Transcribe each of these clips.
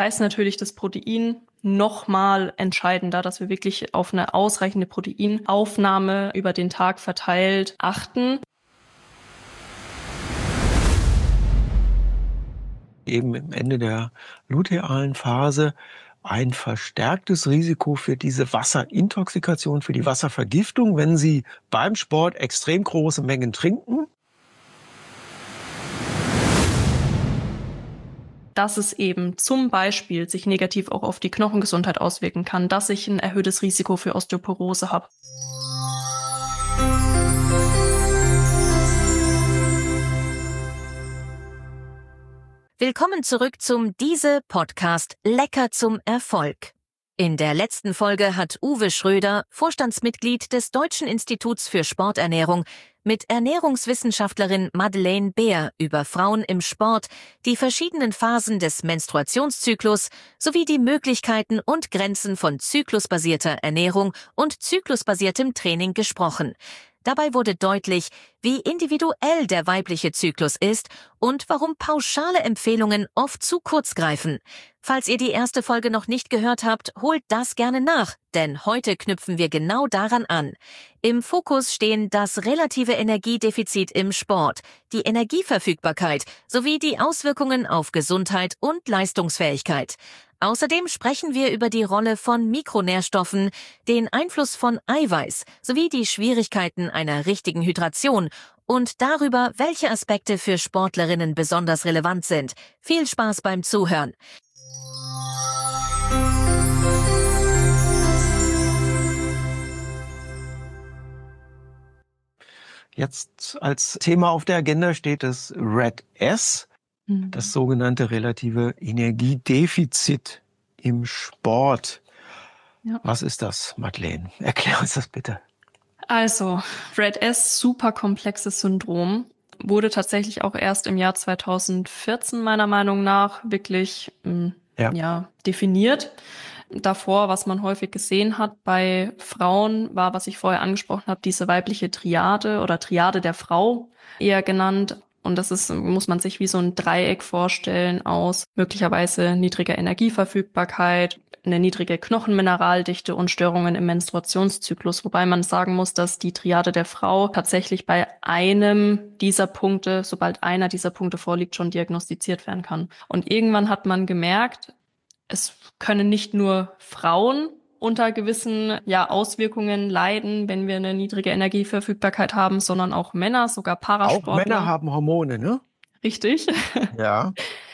Eben im Ende der lutealen Phase ein verstärktes Risiko für diese Wasserintoxikation, für die Wasservergiftung, wenn Sie beim Sport extrem große Mengen trinken. Dass es eben zum Beispiel sich negativ auch auf die Knochengesundheit auswirken kann, dass ich ein erhöhtes Risiko für Osteoporose habe. Willkommen zurück zum Diese-Podcast Lecker zum Erfolg. In der letzten Folge hat Uwe Schröder, Vorstandsmitglied des Deutschen Instituts für Sporternährung, mit Ernährungswissenschaftlerin Madeleine Beer über Frauen im Sport, die verschiedenen Phasen des Menstruationszyklus sowie die Möglichkeiten und Grenzen von zyklusbasierter Ernährung und zyklusbasiertem Training gesprochen. Dabei wurde deutlich, wie individuell der weibliche Zyklus ist und warum pauschale Empfehlungen oft zu kurz greifen. Falls ihr die erste Folge noch nicht gehört habt, holt das gerne nach, denn heute knüpfen wir genau daran an. Im Fokus stehen das relative Energiedefizit im Sport, die Energieverfügbarkeit sowie die Auswirkungen auf Gesundheit und Leistungsfähigkeit. Außerdem sprechen wir über die Rolle von Mikronährstoffen, den Einfluss von Eiweiß sowie die Schwierigkeiten einer richtigen Hydration und darüber, welche Aspekte für Sportlerinnen besonders relevant sind. Viel Spaß beim Zuhören. Jetzt als Thema auf der Agenda steht das RED-S. Das sogenannte relative Energiedefizit im Sport. Ja. Was ist das, Madeleine? Erklär uns das bitte. Also, RED-S, super komplexes Syndrom, wurde tatsächlich auch erst im Jahr 2014 meiner Meinung nach wirklich definiert. Davor, was man häufig gesehen hat bei Frauen, war, was ich vorher angesprochen habe, diese weibliche Triade oder Triade der Frau eher genannt. Und das ist, muss man sich wie so ein Dreieck vorstellen aus möglicherweise niedriger Energieverfügbarkeit, eine niedrige Knochenmineraldichte und Störungen im Menstruationszyklus. Wobei man sagen muss, dass die Triade der Frau tatsächlich bei einem dieser Punkte, sobald einer dieser Punkte vorliegt, schon diagnostiziert werden kann. Und irgendwann hat man gemerkt, es können nicht nur Frauen unter gewissen Auswirkungen leiden, wenn wir eine niedrige Energieverfügbarkeit haben, sondern auch Männer, sogar Parasportler. Auch Männer haben Hormone, ne? Richtig. Ja.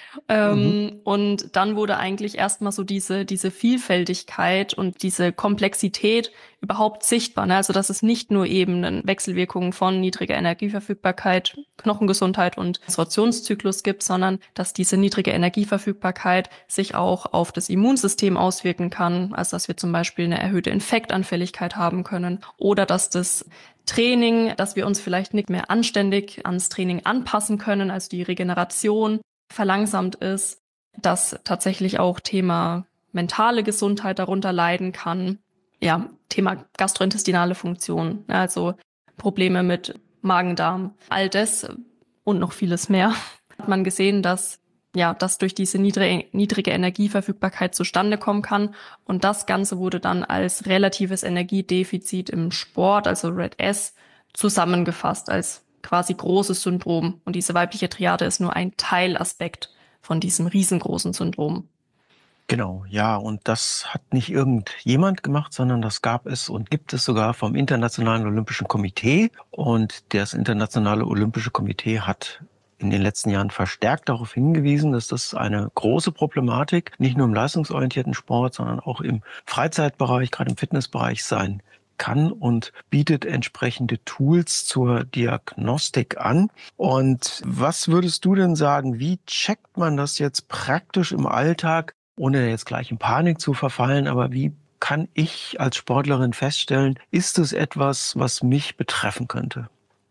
Und dann wurde eigentlich erstmal so diese Vielfältigkeit und diese Komplexität überhaupt sichtbar. Ne? Also dass es nicht nur eben eine Wechselwirkung von niedriger Energieverfügbarkeit, Knochengesundheit und Menstruationszyklus gibt, sondern dass diese niedrige Energieverfügbarkeit sich auch auf das Immunsystem auswirken kann. Also dass wir zum Beispiel eine erhöhte Infektanfälligkeit haben können oder dass das Training, dass wir uns vielleicht nicht mehr anständig ans Training anpassen können, also die Regeneration verlangsamt ist, dass tatsächlich auch Thema mentale Gesundheit darunter leiden kann. Ja, Thema gastrointestinale Funktion, also Probleme mit Magen-Darm, all das und noch vieles mehr. Hat man gesehen, dass das durch diese niedrige Energieverfügbarkeit zustande kommen kann. Und das Ganze wurde dann als relatives Energiedefizit im Sport, also RED-S, zusammengefasst als quasi großes Syndrom. Und diese weibliche Triade ist nur ein Teilaspekt von diesem riesengroßen Syndrom. Genau, ja, und das hat nicht irgendjemand gemacht, sondern das gab es und gibt es sogar vom Internationalen Olympischen Komitee. Und das Internationale Olympische Komitee hat in den letzten Jahren verstärkt darauf hingewiesen, dass das eine große Problematik nicht nur im leistungsorientierten Sport, sondern auch im Freizeitbereich, gerade im Fitnessbereich sein kann und bietet entsprechende Tools zur Diagnostik an. Und was würdest du denn sagen, wie checkt man das jetzt praktisch im Alltag, ohne jetzt gleich in Panik zu verfallen, aber wie kann ich als Sportlerin feststellen, ist es etwas, was mich betreffen könnte?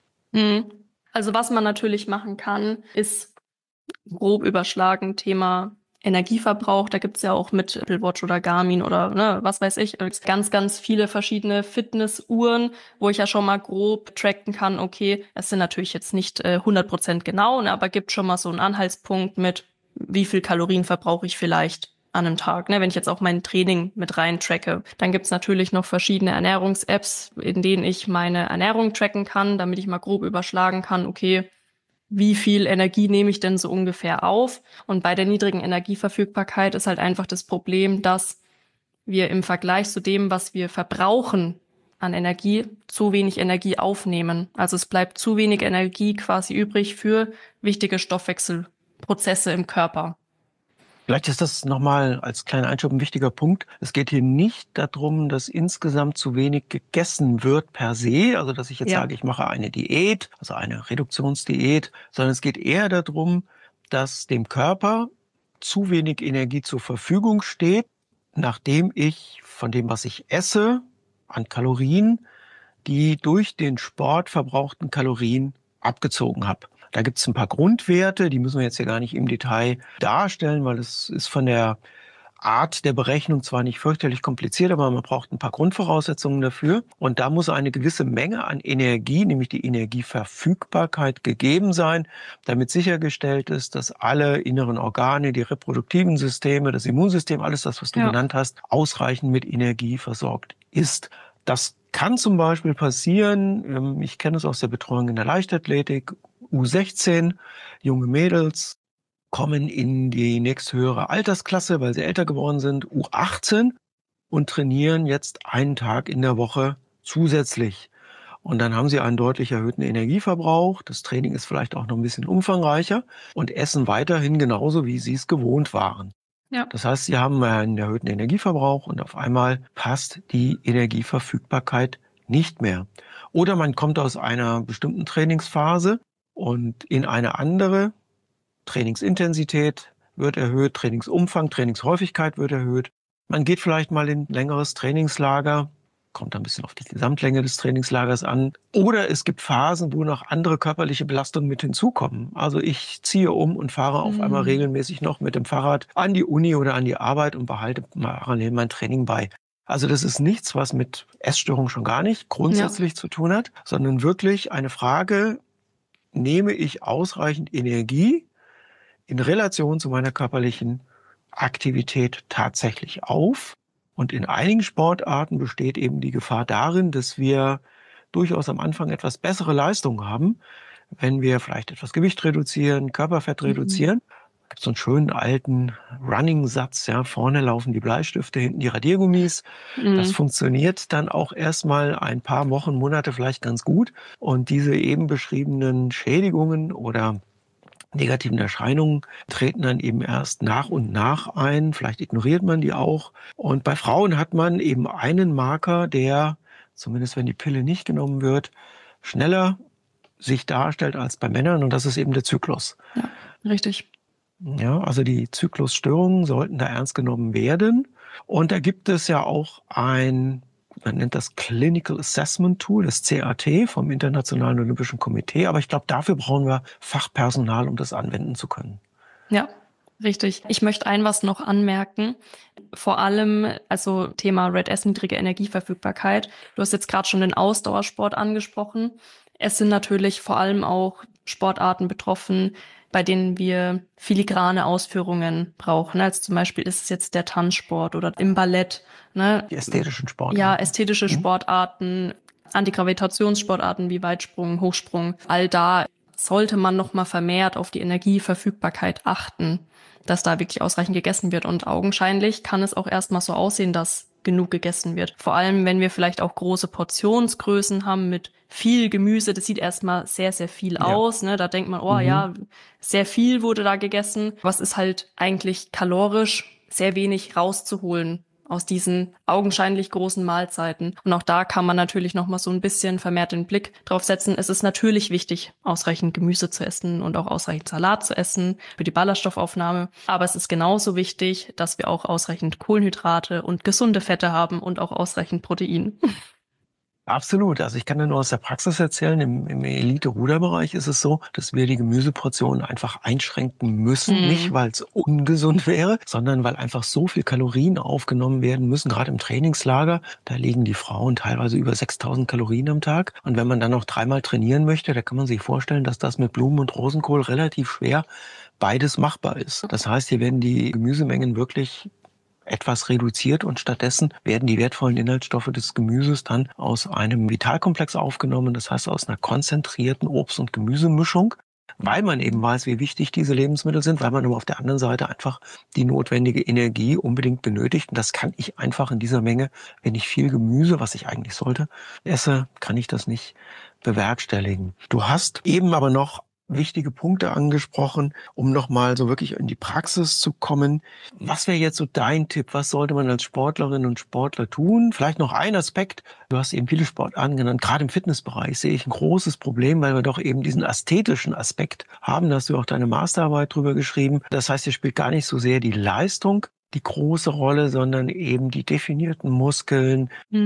Also was man natürlich machen kann, ist grob überschlagen Thema Energieverbrauch. Da gibt's ja auch mit Apple Watch oder Garmin oder was weiß ich, ganz, ganz viele verschiedene Fitnessuhren, wo ich ja schon mal grob tracken kann, okay, es sind natürlich jetzt nicht 100% genau, aber gibt schon mal so einen Anhaltspunkt mit, wie viel Kalorien verbrauche ich vielleicht an einem Tag, ne? Wenn ich jetzt auch mein Training mit rein tracke. Dann gibt's natürlich noch verschiedene Ernährungs-Apps, in denen ich meine Ernährung tracken kann, damit ich mal grob überschlagen kann, okay, wie viel Energie nehme ich denn so ungefähr auf? Und bei der niedrigen Energieverfügbarkeit ist halt einfach das Problem, dass wir im Vergleich zu dem, was wir verbrauchen an Energie, zu wenig Energie aufnehmen. Also es bleibt zu wenig Energie quasi übrig für wichtige Stoffwechselprozesse im Körper. Vielleicht ist das nochmal als kleiner Einschub ein wichtiger Punkt. Es geht hier nicht darum, dass insgesamt zu wenig gegessen wird per se, also dass ich jetzt sage, ich mache eine Diät, also eine Reduktionsdiät, sondern es geht eher darum, dass dem Körper zu wenig Energie zur Verfügung steht, nachdem ich von dem, was ich esse, an Kalorien, die durch den Sport verbrauchten Kalorien abgezogen habe. Da gibt es ein paar Grundwerte, die müssen wir jetzt hier gar nicht im Detail darstellen, weil es ist von der Art der Berechnung zwar nicht fürchterlich kompliziert, aber man braucht ein paar Grundvoraussetzungen dafür. Und da muss eine gewisse Menge an Energie, nämlich die Energieverfügbarkeit, gegeben sein, damit sichergestellt ist, dass alle inneren Organe, die reproduktiven Systeme, das Immunsystem, alles das, was du genannt hast, ausreichend mit Energie versorgt ist. Das kann zum Beispiel passieren, ich kenne es aus der Betreuung in der Leichtathletik, U16, junge Mädels kommen in die nächsthöhere Altersklasse, weil sie älter geworden sind, U18, und trainieren jetzt einen Tag in der Woche zusätzlich. Und dann haben sie einen deutlich erhöhten Energieverbrauch, das Training ist vielleicht auch noch ein bisschen umfangreicher und essen weiterhin genauso, wie sie es gewohnt waren. Ja. Das heißt, sie haben einen erhöhten Energieverbrauch und auf einmal passt die Energieverfügbarkeit nicht mehr. Oder man kommt aus einer bestimmten Trainingsphase und in eine andere. Trainingsintensität wird erhöht, Trainingsumfang, Trainingshäufigkeit wird erhöht. Man geht vielleicht mal in ein längeres Trainingslager, kommt ein bisschen auf die Gesamtlänge des Trainingslagers an. Oder es gibt Phasen, wo noch andere körperliche Belastungen mit hinzukommen. Also ich ziehe um und fahre auf einmal regelmäßig noch mit dem Fahrrad an die Uni oder an die Arbeit und behalte parallel mein Training bei. Also das ist nichts, was mit Essstörung schon gar nicht grundsätzlich zu tun hat, sondern wirklich eine Frage, nehme ich ausreichend Energie in Relation zu meiner körperlichen Aktivität tatsächlich auf? Und in einigen Sportarten besteht eben die Gefahr darin, dass wir durchaus am Anfang etwas bessere Leistungen haben, wenn wir vielleicht etwas Gewicht reduzieren, Körperfett reduzieren. Es gibt so einen schönen alten Running-Satz, ja, vorne laufen die Bleistifte, hinten die Radiergummis. Das funktioniert dann auch erstmal ein paar Wochen, Monate vielleicht ganz gut. Und diese eben beschriebenen Schädigungen oder negativen Erscheinungen treten dann eben erst nach und nach ein. Vielleicht ignoriert man die auch. Und bei Frauen hat man eben einen Marker, der, zumindest wenn die Pille nicht genommen wird, schneller sich darstellt als bei Männern. Und das ist eben der Zyklus. Ja, richtig. Ja, also die Zyklusstörungen sollten da ernst genommen werden. Und da gibt es ja auch man nennt das Clinical Assessment Tool, das CAT vom Internationalen Olympischen Komitee. Aber ich glaube, dafür brauchen wir Fachpersonal, um das anwenden zu können. Ja, richtig. Ich möchte was noch anmerken. Vor allem, also Thema Red S, niedrige Energieverfügbarkeit. Du hast jetzt gerade schon den Ausdauersport angesprochen. Es sind natürlich vor allem auch Sportarten betroffen, bei denen wir filigrane Ausführungen brauchen. Also zum Beispiel ist es jetzt der Tanzsport oder im Ballett. Ne? Die ästhetischen Sportarten. Ja, ästhetische Sportarten, Antigravitationssportarten wie Weitsprung, Hochsprung. All da sollte man noch mal vermehrt auf die Energieverfügbarkeit achten, dass da wirklich ausreichend gegessen wird. Und augenscheinlich kann es auch erstmal so aussehen, dass genug gegessen wird. Vor allem, wenn wir vielleicht auch große Portionsgrößen haben mit viel Gemüse. Das sieht erstmal sehr, sehr viel aus. Ne? Da denkt man, ja, sehr viel wurde da gegessen. Was ist halt eigentlich kalorisch sehr wenig rauszuholen aus diesen augenscheinlich großen Mahlzeiten. Und auch da kann man natürlich noch mal so ein bisschen vermehrt den Blick drauf setzen. Es ist natürlich wichtig, ausreichend Gemüse zu essen und auch ausreichend Salat zu essen für die Ballaststoffaufnahme. Aber es ist genauso wichtig, dass wir auch ausreichend Kohlenhydrate und gesunde Fette haben und auch ausreichend Protein. Absolut. Also ich kann dir nur aus der Praxis erzählen, im Elite-Ruderbereich ist es so, dass wir die Gemüseportionen einfach einschränken müssen. Nicht, weil es ungesund wäre, sondern weil einfach so viel Kalorien aufgenommen werden müssen. Gerade im Trainingslager, da liegen die Frauen teilweise über 6.000 Kalorien am Tag. Und wenn man dann noch 3-mal trainieren möchte, da kann man sich vorstellen, dass das mit Blumen- und Rosenkohl relativ schwer beides machbar ist. Das heißt, hier werden die Gemüsemengen wirklich etwas reduziert und stattdessen werden die wertvollen Inhaltsstoffe des Gemüses dann aus einem Vitalkomplex aufgenommen, das heißt aus einer konzentrierten Obst- und Gemüsemischung, weil man eben weiß, wie wichtig diese Lebensmittel sind, weil man aber auf der anderen Seite einfach die notwendige Energie unbedingt benötigt. Und das kann ich einfach in dieser Menge, wenn ich viel Gemüse, was ich eigentlich sollte, esse, kann ich das nicht bewerkstelligen. Du hast eben aber noch wichtige Punkte angesprochen, um nochmal so wirklich in die Praxis zu kommen. Was wäre jetzt so dein Tipp? Was sollte man als Sportlerin und Sportler tun? Vielleicht noch ein Aspekt. Du hast eben viele Sportarten genannt. Gerade im Fitnessbereich sehe ich ein großes Problem, weil wir doch eben diesen ästhetischen Aspekt haben. Da hast du auch deine Masterarbeit drüber geschrieben. Das heißt, hier spielt gar nicht so sehr die Leistung die große Rolle, sondern eben die definierten Muskeln,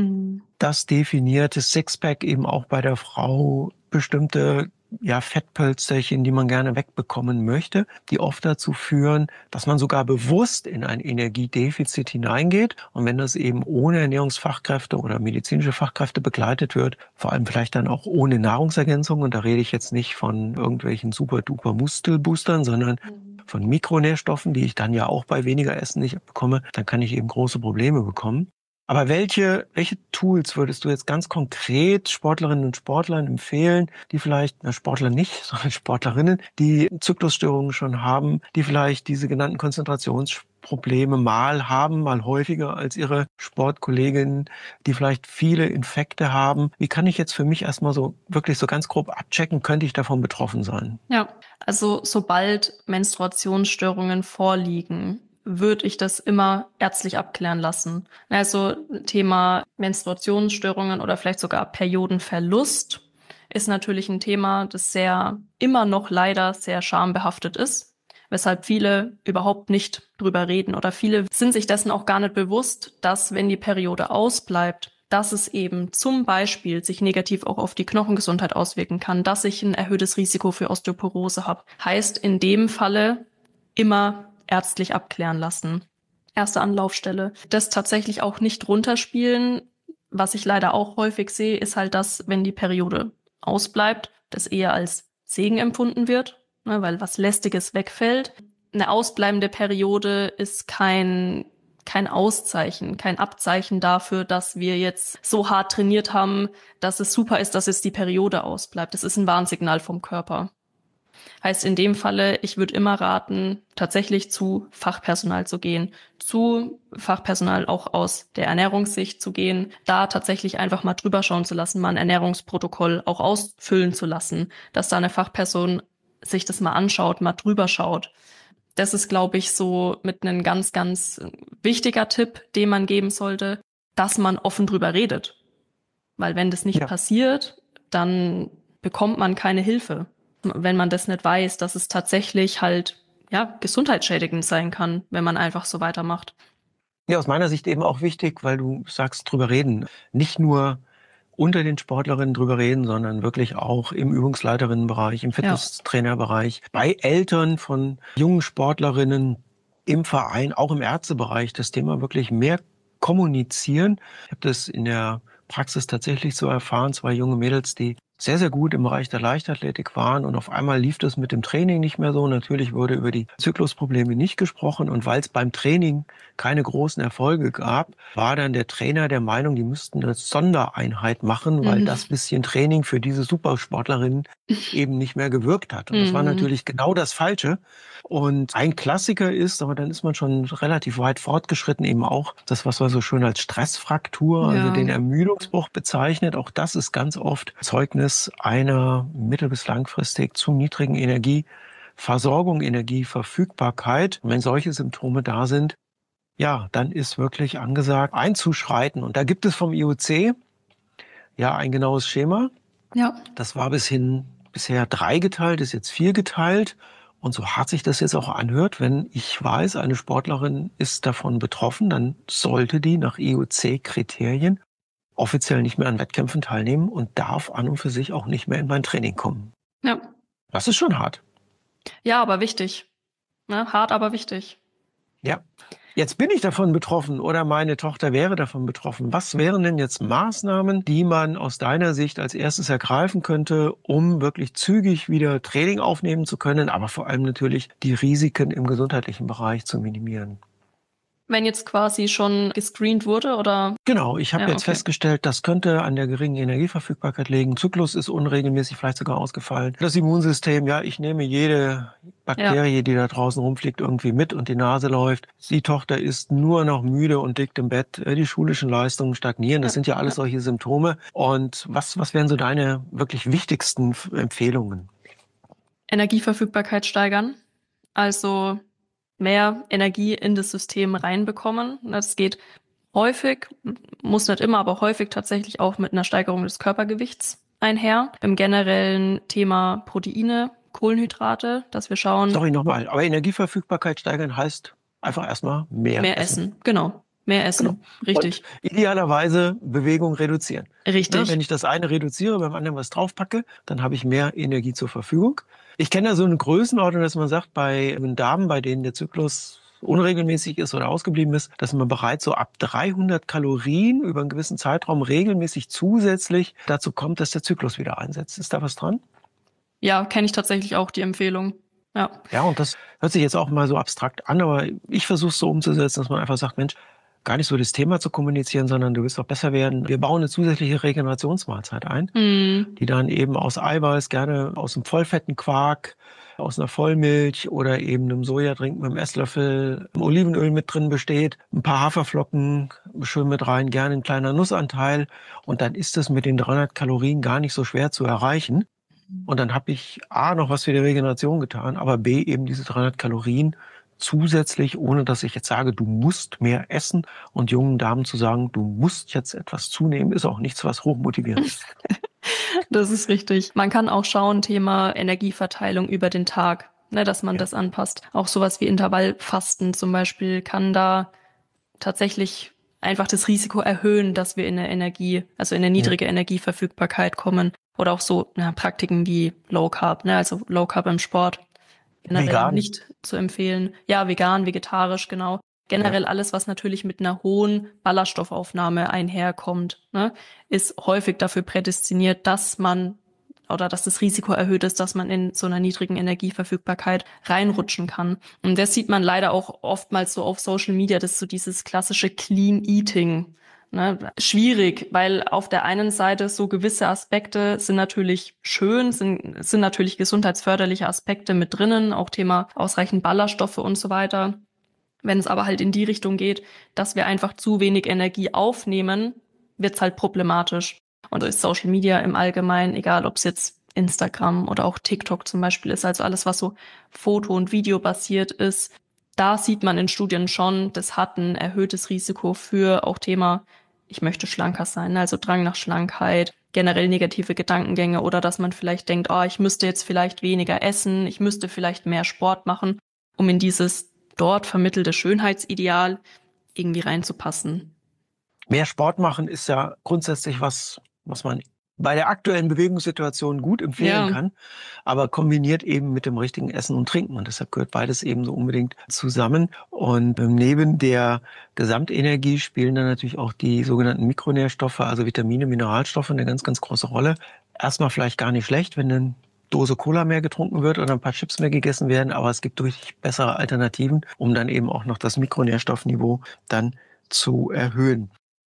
das definierte Sixpack eben auch bei der Frau, bestimmte Fettpölsterchen, die man gerne wegbekommen möchte, die oft dazu führen, dass man sogar bewusst in ein Energiedefizit hineingeht. Und wenn das eben ohne Ernährungsfachkräfte oder medizinische Fachkräfte begleitet wird, vor allem vielleicht dann auch ohne Nahrungsergänzung, und da rede ich jetzt nicht von irgendwelchen super-duper Muskelboostern, sondern von Mikronährstoffen, die ich dann ja auch bei weniger Essen nicht bekomme, dann kann ich eben große Probleme bekommen. Aber welche Tools würdest du jetzt ganz konkret Sportlerinnen und Sportlern empfehlen, die vielleicht, Sportler nicht, sondern Sportlerinnen, die Zyklusstörungen schon haben, die vielleicht diese genannten Konzentrationsprobleme mal haben, mal häufiger als ihre Sportkolleginnen, die vielleicht viele Infekte haben? Wie kann ich jetzt für mich erstmal so wirklich so ganz grob abchecken, könnte ich davon betroffen sein? Ja, also sobald Menstruationsstörungen vorliegen, würde ich das immer ärztlich abklären lassen. Also Thema Menstruationsstörungen oder vielleicht sogar Periodenverlust ist natürlich ein Thema, das immer noch leider sehr schambehaftet ist, weshalb viele überhaupt nicht drüber reden oder viele sind sich dessen auch gar nicht bewusst, dass wenn die Periode ausbleibt, dass es eben zum Beispiel sich negativ auch auf die Knochengesundheit auswirken kann, dass ich ein erhöhtes Risiko für Osteoporose habe. Heißt in dem Falle immer ärztlich abklären lassen. Erste Anlaufstelle. Das tatsächlich auch nicht runterspielen. Was ich leider auch häufig sehe, ist halt, dass, wenn die Periode ausbleibt, das eher als Segen empfunden wird, weil was Lästiges wegfällt. Eine ausbleibende Periode ist kein Auszeichen, kein Abzeichen dafür, dass wir jetzt so hart trainiert haben, dass es super ist, dass jetzt die Periode ausbleibt. Das ist ein Warnsignal vom Körper. Heißt in dem Falle, ich würde immer raten, tatsächlich zu Fachpersonal zu gehen, zu Fachpersonal auch aus der Ernährungssicht zu gehen, da tatsächlich einfach mal drüber schauen zu lassen, mal ein Ernährungsprotokoll auch ausfüllen zu lassen, dass da eine Fachperson sich das mal anschaut, mal drüber schaut. Das ist, glaube ich, so mit einem ganz, ganz wichtiger Tipp, den man geben sollte, dass man offen drüber redet. Weil wenn das nicht passiert, dann bekommt man keine Hilfe. Wenn man das nicht weiß, dass es tatsächlich halt gesundheitsschädigend sein kann, wenn man einfach so weitermacht. Ja, aus meiner Sicht eben auch wichtig, weil du sagst, drüber reden. Nicht nur unter den Sportlerinnen drüber reden, sondern wirklich auch im Übungsleiterinnenbereich, im Fitnesstrainerbereich, bei Eltern von jungen Sportlerinnen, im Verein, auch im Ärztebereich, das Thema wirklich mehr kommunizieren. Ich habe das in der Praxis tatsächlich so erfahren, 2 junge Mädels, die sehr, sehr gut im Bereich der Leichtathletik waren und auf einmal lief das mit dem Training nicht mehr so. Natürlich wurde über die Zyklusprobleme nicht gesprochen und weil es beim Training keine großen Erfolge gab, war dann der Trainer der Meinung, die müssten eine Sondereinheit machen, weil das bisschen Training für diese Supersportlerinnen eben nicht mehr gewirkt hat. Und das war natürlich genau das Falsche. Und ein Klassiker ist, aber dann ist man schon relativ weit fortgeschritten, eben auch das, was man so schön als Stressfraktur, also den Ermüdungsbruch bezeichnet. Auch das ist ganz oft Zeugnis einer mittel- bis langfristig zu niedrigen Energieversorgung, Energieverfügbarkeit. Und wenn solche Symptome da sind, ja, dann ist wirklich angesagt, einzuschreiten. Und da gibt es vom IOC ein genaues Schema. Ja. Das war bisher 3 geteilt, ist jetzt 4 geteilt. Und so hart sich das jetzt auch anhört, wenn ich weiß, eine Sportlerin ist davon betroffen, dann sollte die nach IOC-Kriterien offiziell nicht mehr an Wettkämpfen teilnehmen und darf an und für sich auch nicht mehr in mein Training kommen. Ja. Das ist schon hart. Ja, aber wichtig. Hart, aber wichtig. Ja. Jetzt bin ich davon betroffen oder meine Tochter wäre davon betroffen. Was wären denn jetzt Maßnahmen, die man aus deiner Sicht als erstes ergreifen könnte, um wirklich zügig wieder Training aufnehmen zu können, aber vor allem natürlich die Risiken im gesundheitlichen Bereich zu minimieren? Wenn jetzt quasi schon gescreent wurde, oder? Genau, ich habe Ja, jetzt okay. festgestellt, das könnte an der geringen Energieverfügbarkeit liegen. Zyklus ist unregelmäßig, vielleicht sogar ausgefallen. Das Immunsystem, ja, ich nehme jede Ja. Bakterie, die da draußen rumfliegt, irgendwie mit und die Nase läuft. Die Tochter ist nur noch müde und liegt im Bett. Die schulischen Leistungen stagnieren. Das Ja, sind ja alles ja. solche Symptome. Und was wären so deine wirklich wichtigsten Empfehlungen? Energieverfügbarkeit steigern. Also mehr Energie in das System reinbekommen. Das geht häufig, muss nicht immer, aber häufig tatsächlich auch mit einer Steigerung des Körpergewichts einher. Im generellen Thema Proteine, Kohlenhydrate, dass wir schauen, Sorry nochmal, aber Energieverfügbarkeit steigern heißt einfach erstmal mehr mehr essen. essen. Genau, mehr essen. Genau. Richtig. Und idealerweise Bewegung reduzieren. Richtig. Ne, wenn ich das eine reduziere, beim anderen was draufpacke, dann habe ich mehr Energie zur Verfügung. Ich kenne da so eine Größenordnung, dass man sagt, bei Damen, bei denen der Zyklus unregelmäßig ist oder ausgeblieben ist, dass man bereits so ab 300 Kalorien über einen gewissen Zeitraum regelmäßig zusätzlich dazu kommt, dass der Zyklus wieder einsetzt. Ist da was dran? Ja, kenne ich tatsächlich auch die Empfehlung. Ja. Ja, und das hört sich jetzt auch mal so abstrakt an, aber ich versuche es so umzusetzen, dass man einfach sagt, Mensch, gar nicht so das Thema zu kommunizieren, sondern du willst doch besser werden. Wir bauen eine zusätzliche Regenerationsmahlzeit ein, die dann eben aus Eiweiß, gerne aus einem vollfetten Quark, aus einer Vollmilch oder eben einem Sojadrink mit einem Esslöffel Olivenöl mit drin besteht, ein paar Haferflocken schön mit rein, gerne ein kleiner Nussanteil und dann ist es mit den 300 Kalorien gar nicht so schwer zu erreichen. Und dann habe ich A, noch was für die Regeneration getan, aber B, eben diese 300 Kalorien zusätzlich, ohne dass ich jetzt sage, du musst mehr essen. Und jungen Damen zu sagen, du musst jetzt etwas zunehmen, ist auch nichts, was hochmotivierend ist. Das ist richtig. Man kann auch schauen, Thema Energieverteilung über den Tag, ne, dass man das anpasst. Auch sowas wie Intervallfasten zum Beispiel kann da tatsächlich einfach das Risiko erhöhen, dass wir in eine niedrige Energieverfügbarkeit kommen. Oder auch so Praktiken wie Low Carb, ne, also Low Carb im Sport. Generell Vegan. nicht zu empfehlen. Ja, vegan, vegetarisch, genau. Generell alles, was natürlich mit einer hohen Ballaststoffaufnahme einherkommt, ne, ist häufig dafür prädestiniert, dass das Risiko erhöht ist, dass man in so einer niedrigen Energieverfügbarkeit reinrutschen kann. Und das sieht man leider auch oftmals so auf Social Media, das ist so dieses klassische Clean Eating. Ne, schwierig, weil auf der einen Seite so gewisse Aspekte sind natürlich schön, sind natürlich gesundheitsförderliche Aspekte mit drinnen, auch Thema ausreichend Ballaststoffe und so weiter. Wenn es aber halt in die Richtung geht, dass wir einfach zu wenig Energie aufnehmen, wird's halt problematisch. Und durch Social Media im Allgemeinen, egal ob es jetzt Instagram oder auch TikTok zum Beispiel ist, also alles, was so Foto- und Video basiert ist, da sieht man in Studien schon, das hat ein erhöhtes Risiko für auch Thema, ich möchte schlanker sein, also Drang nach Schlankheit, generell negative Gedankengänge oder dass man vielleicht denkt, ich müsste jetzt vielleicht weniger essen, ich müsste vielleicht mehr Sport machen, um in dieses dort vermittelte Schönheitsideal irgendwie reinzupassen. Mehr Sport machen ist ja grundsätzlich was man bei der aktuellen Bewegungssituation gut empfehlen kann, aber kombiniert eben mit dem richtigen Essen und Trinken. Und deshalb gehört beides eben so unbedingt zusammen. Und neben der Gesamtenergie spielen dann natürlich auch die sogenannten Mikronährstoffe, also Vitamine, Mineralstoffe, eine ganz, ganz große Rolle. Erstmal vielleicht gar nicht schlecht, wenn eine Dose Cola mehr getrunken wird oder ein paar Chips mehr gegessen werden, aber es gibt durch bessere Alternativen, um dann eben auch noch das Mikronährstoffniveau dann zu erhöhen.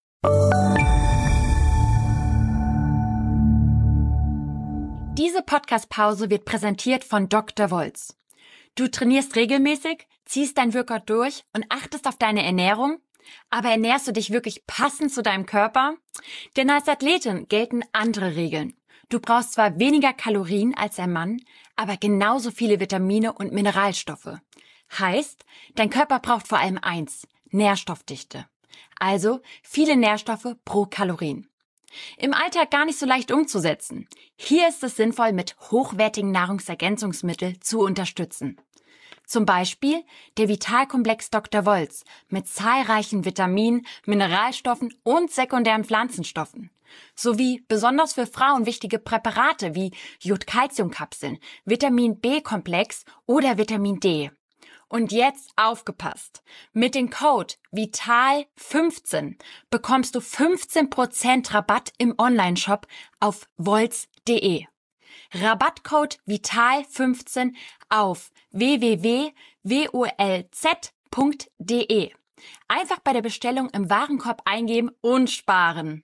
Diese Podcast-Pause wird präsentiert von Dr. Wolz. Du trainierst regelmäßig, ziehst dein Workout durch und achtest auf deine Ernährung, aber ernährst du dich wirklich passend zu deinem Körper? Denn als Athletin gelten andere Regeln. Du brauchst zwar weniger Kalorien als ein Mann, aber genauso viele Vitamine und Mineralstoffe. Heißt, dein Körper braucht vor allem eins, Nährstoffdichte. Also viele Nährstoffe pro Kalorien. Im Alltag gar nicht so leicht umzusetzen. Hier ist es sinnvoll, mit hochwertigen Nahrungsergänzungsmitteln zu unterstützen. Zum Beispiel der Vitalkomplex Dr. Wolz mit zahlreichen Vitaminen, Mineralstoffen und sekundären Pflanzenstoffen. Sowie besonders für Frauen wichtige Präparate wie Jod-Calcium-Kapseln, Vitamin B-Komplex oder Vitamin D. Und jetzt aufgepasst! Mit dem Code VITAL15 bekommst du 15% Rabatt im Onlineshop auf wolz.de. Rabattcode VITAL15 auf www.wolz.de. Einfach bei der Bestellung im Warenkorb eingeben und sparen.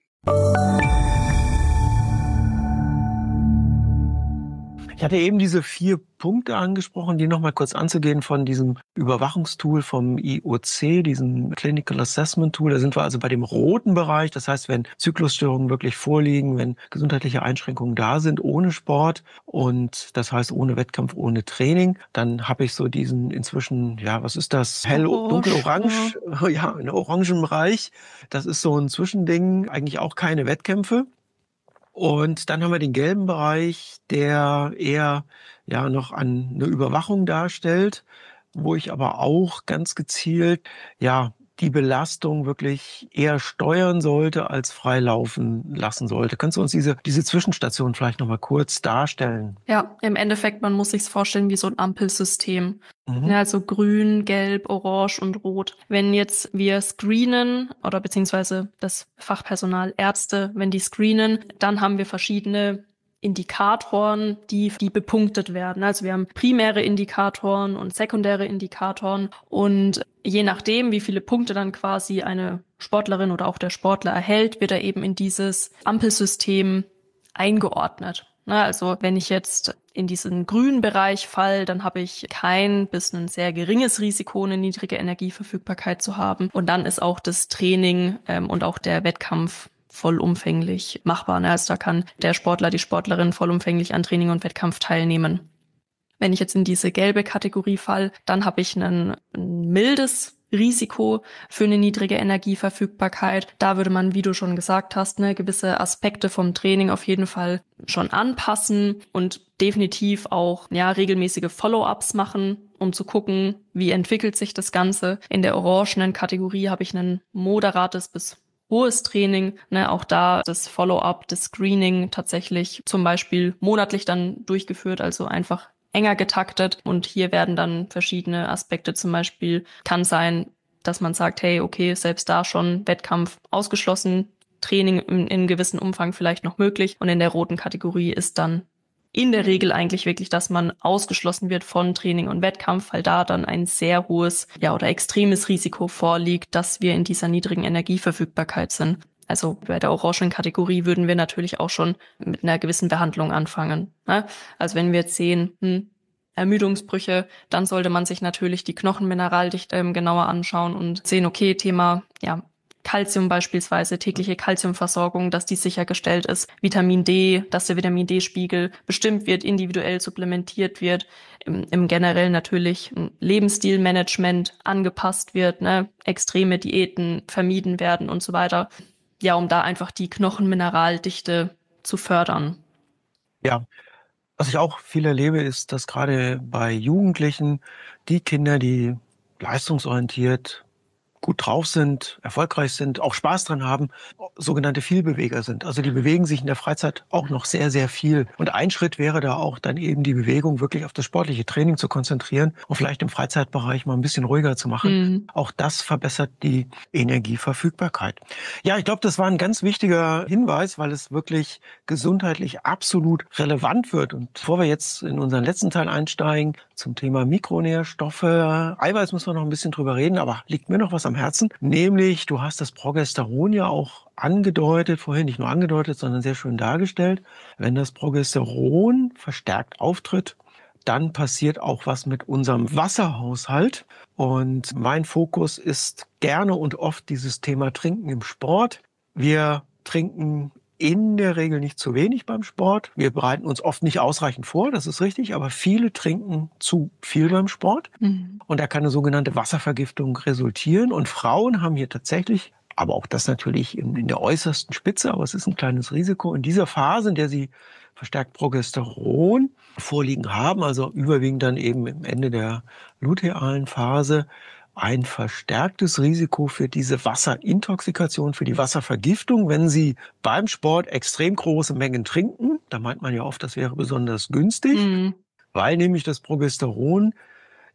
Ich hatte eben diese 4 Punkte angesprochen, die nochmal kurz anzugehen von diesem Überwachungstool vom IOC, diesem Clinical Assessment Tool. Da sind wir also bei dem roten Bereich. Das heißt, wenn Zyklusstörungen wirklich vorliegen, wenn gesundheitliche Einschränkungen da sind ohne Sport und das heißt ohne Wettkampf, ohne Training, dann habe ich so diesen inzwischen, ja, was ist das? Dunkelorange, ja, in orangen Bereich. Das ist so ein Zwischending, eigentlich auch keine Wettkämpfe. Und dann haben wir den gelben Bereich, der eher ja noch eine Überwachung darstellt, wo ich aber auch ganz gezielt ja die Belastung wirklich eher steuern sollte als frei laufen lassen sollte. Kannst du uns diese Zwischenstation vielleicht noch mal kurz darstellen? Ja, im Endeffekt, man muss sich's vorstellen wie so ein Ampelsystem. Mhm. Ja, also grün, gelb, orange und rot. Wenn jetzt wir screenen oder beziehungsweise das Fachpersonal, Ärzte, wenn die screenen, dann haben wir verschiedene Indikatoren, die bepunktet werden. Also wir haben primäre Indikatoren und sekundäre Indikatoren und je nachdem, wie viele Punkte dann quasi eine Sportlerin oder auch der Sportler erhält, wird er eben in dieses Ampelsystem eingeordnet. Also wenn ich jetzt in diesen grünen Bereich falle, dann habe ich kein bis ein sehr geringes Risiko, eine niedrige Energieverfügbarkeit zu haben. Und dann ist auch das Training und auch der Wettkampf vollumfänglich machbar. Also da kann der Sportler, die Sportlerin vollumfänglich an Training und Wettkampf teilnehmen. Wenn ich jetzt in diese gelbe Kategorie falle, dann habe ich ein mildes Risiko für eine niedrige Energieverfügbarkeit. Da würde man, wie du schon gesagt hast, gewisse Aspekte vom Training auf jeden Fall schon anpassen und definitiv auch regelmäßige Follow-ups machen, um zu gucken, wie entwickelt sich das Ganze. In der orangenen Kategorie habe ich ein moderates bis hohes Training, auch da das Follow-up, das Screening tatsächlich zum Beispiel monatlich dann durchgeführt, also einfach enger getaktet. Und hier werden dann verschiedene Aspekte, zum Beispiel kann sein, dass man sagt, hey, okay, selbst da schon Wettkampf ausgeschlossen, Training in gewissem Umfang vielleicht noch möglich. Und in der roten Kategorie ist dann in der Regel eigentlich wirklich, dass man ausgeschlossen wird von Training und Wettkampf, weil da dann ein sehr hohes oder extremes Risiko vorliegt, dass wir in dieser niedrigen Energieverfügbarkeit sind. Also bei der orangen Kategorie würden wir natürlich auch schon mit einer gewissen Behandlung anfangen. Also wenn wir jetzt sehen, Ermüdungsbrüche, dann sollte man sich natürlich die Knochenmineraldichte genauer anschauen und sehen, okay, Thema Calcium beispielsweise, tägliche Calciumversorgung, dass die sichergestellt ist, Vitamin D, dass der Vitamin D-Spiegel bestimmt wird, individuell supplementiert wird, im generell natürlich ein Lebensstilmanagement angepasst wird, extreme Diäten vermieden werden und so weiter, um da einfach die Knochenmineraldichte zu fördern. Ja, was ich auch viel erlebe, ist, dass gerade bei Jugendlichen die Kinder, die leistungsorientiert gut drauf sind, erfolgreich sind, auch Spaß dran haben, sogenannte Vielbeweger sind. Also die bewegen sich in der Freizeit auch noch sehr, sehr viel. Und ein Schritt wäre da auch dann eben die Bewegung wirklich auf das sportliche Training zu konzentrieren und vielleicht im Freizeitbereich mal ein bisschen ruhiger zu machen. Mhm. Auch das verbessert die Energieverfügbarkeit. Ja, ich glaube, das war ein ganz wichtiger Hinweis, weil es wirklich gesundheitlich absolut relevant wird. Und bevor wir jetzt in unseren letzten Teil einsteigen zum Thema Mikronährstoffe, Eiweiß müssen wir noch ein bisschen drüber reden, aber liegt mir noch was am Herzen, nämlich du hast das Progesteron ja auch angedeutet, vorhin nicht nur angedeutet, sondern sehr schön dargestellt. Wenn das Progesteron verstärkt auftritt, dann passiert auch was mit unserem Wasserhaushalt. Und mein Fokus ist gerne und oft dieses Thema Trinken im Sport. Wir trinken in der Regel nicht zu wenig beim Sport. Wir bereiten uns oft nicht ausreichend vor, das ist richtig, aber viele trinken zu viel beim Sport. Mhm. Und da kann eine sogenannte Wasservergiftung resultieren. Und Frauen haben hier tatsächlich, aber auch das natürlich in der äußersten Spitze, aber es ist ein kleines Risiko, in dieser Phase, in der sie verstärkt Progesteron vorliegen haben, also überwiegend dann eben im Ende der lutealen Phase, ein verstärktes Risiko für diese Wasserintoxikation, für die Wasservergiftung, wenn Sie beim Sport extrem große Mengen trinken. Da meint man ja oft, das wäre besonders günstig, weil nämlich das Progesteron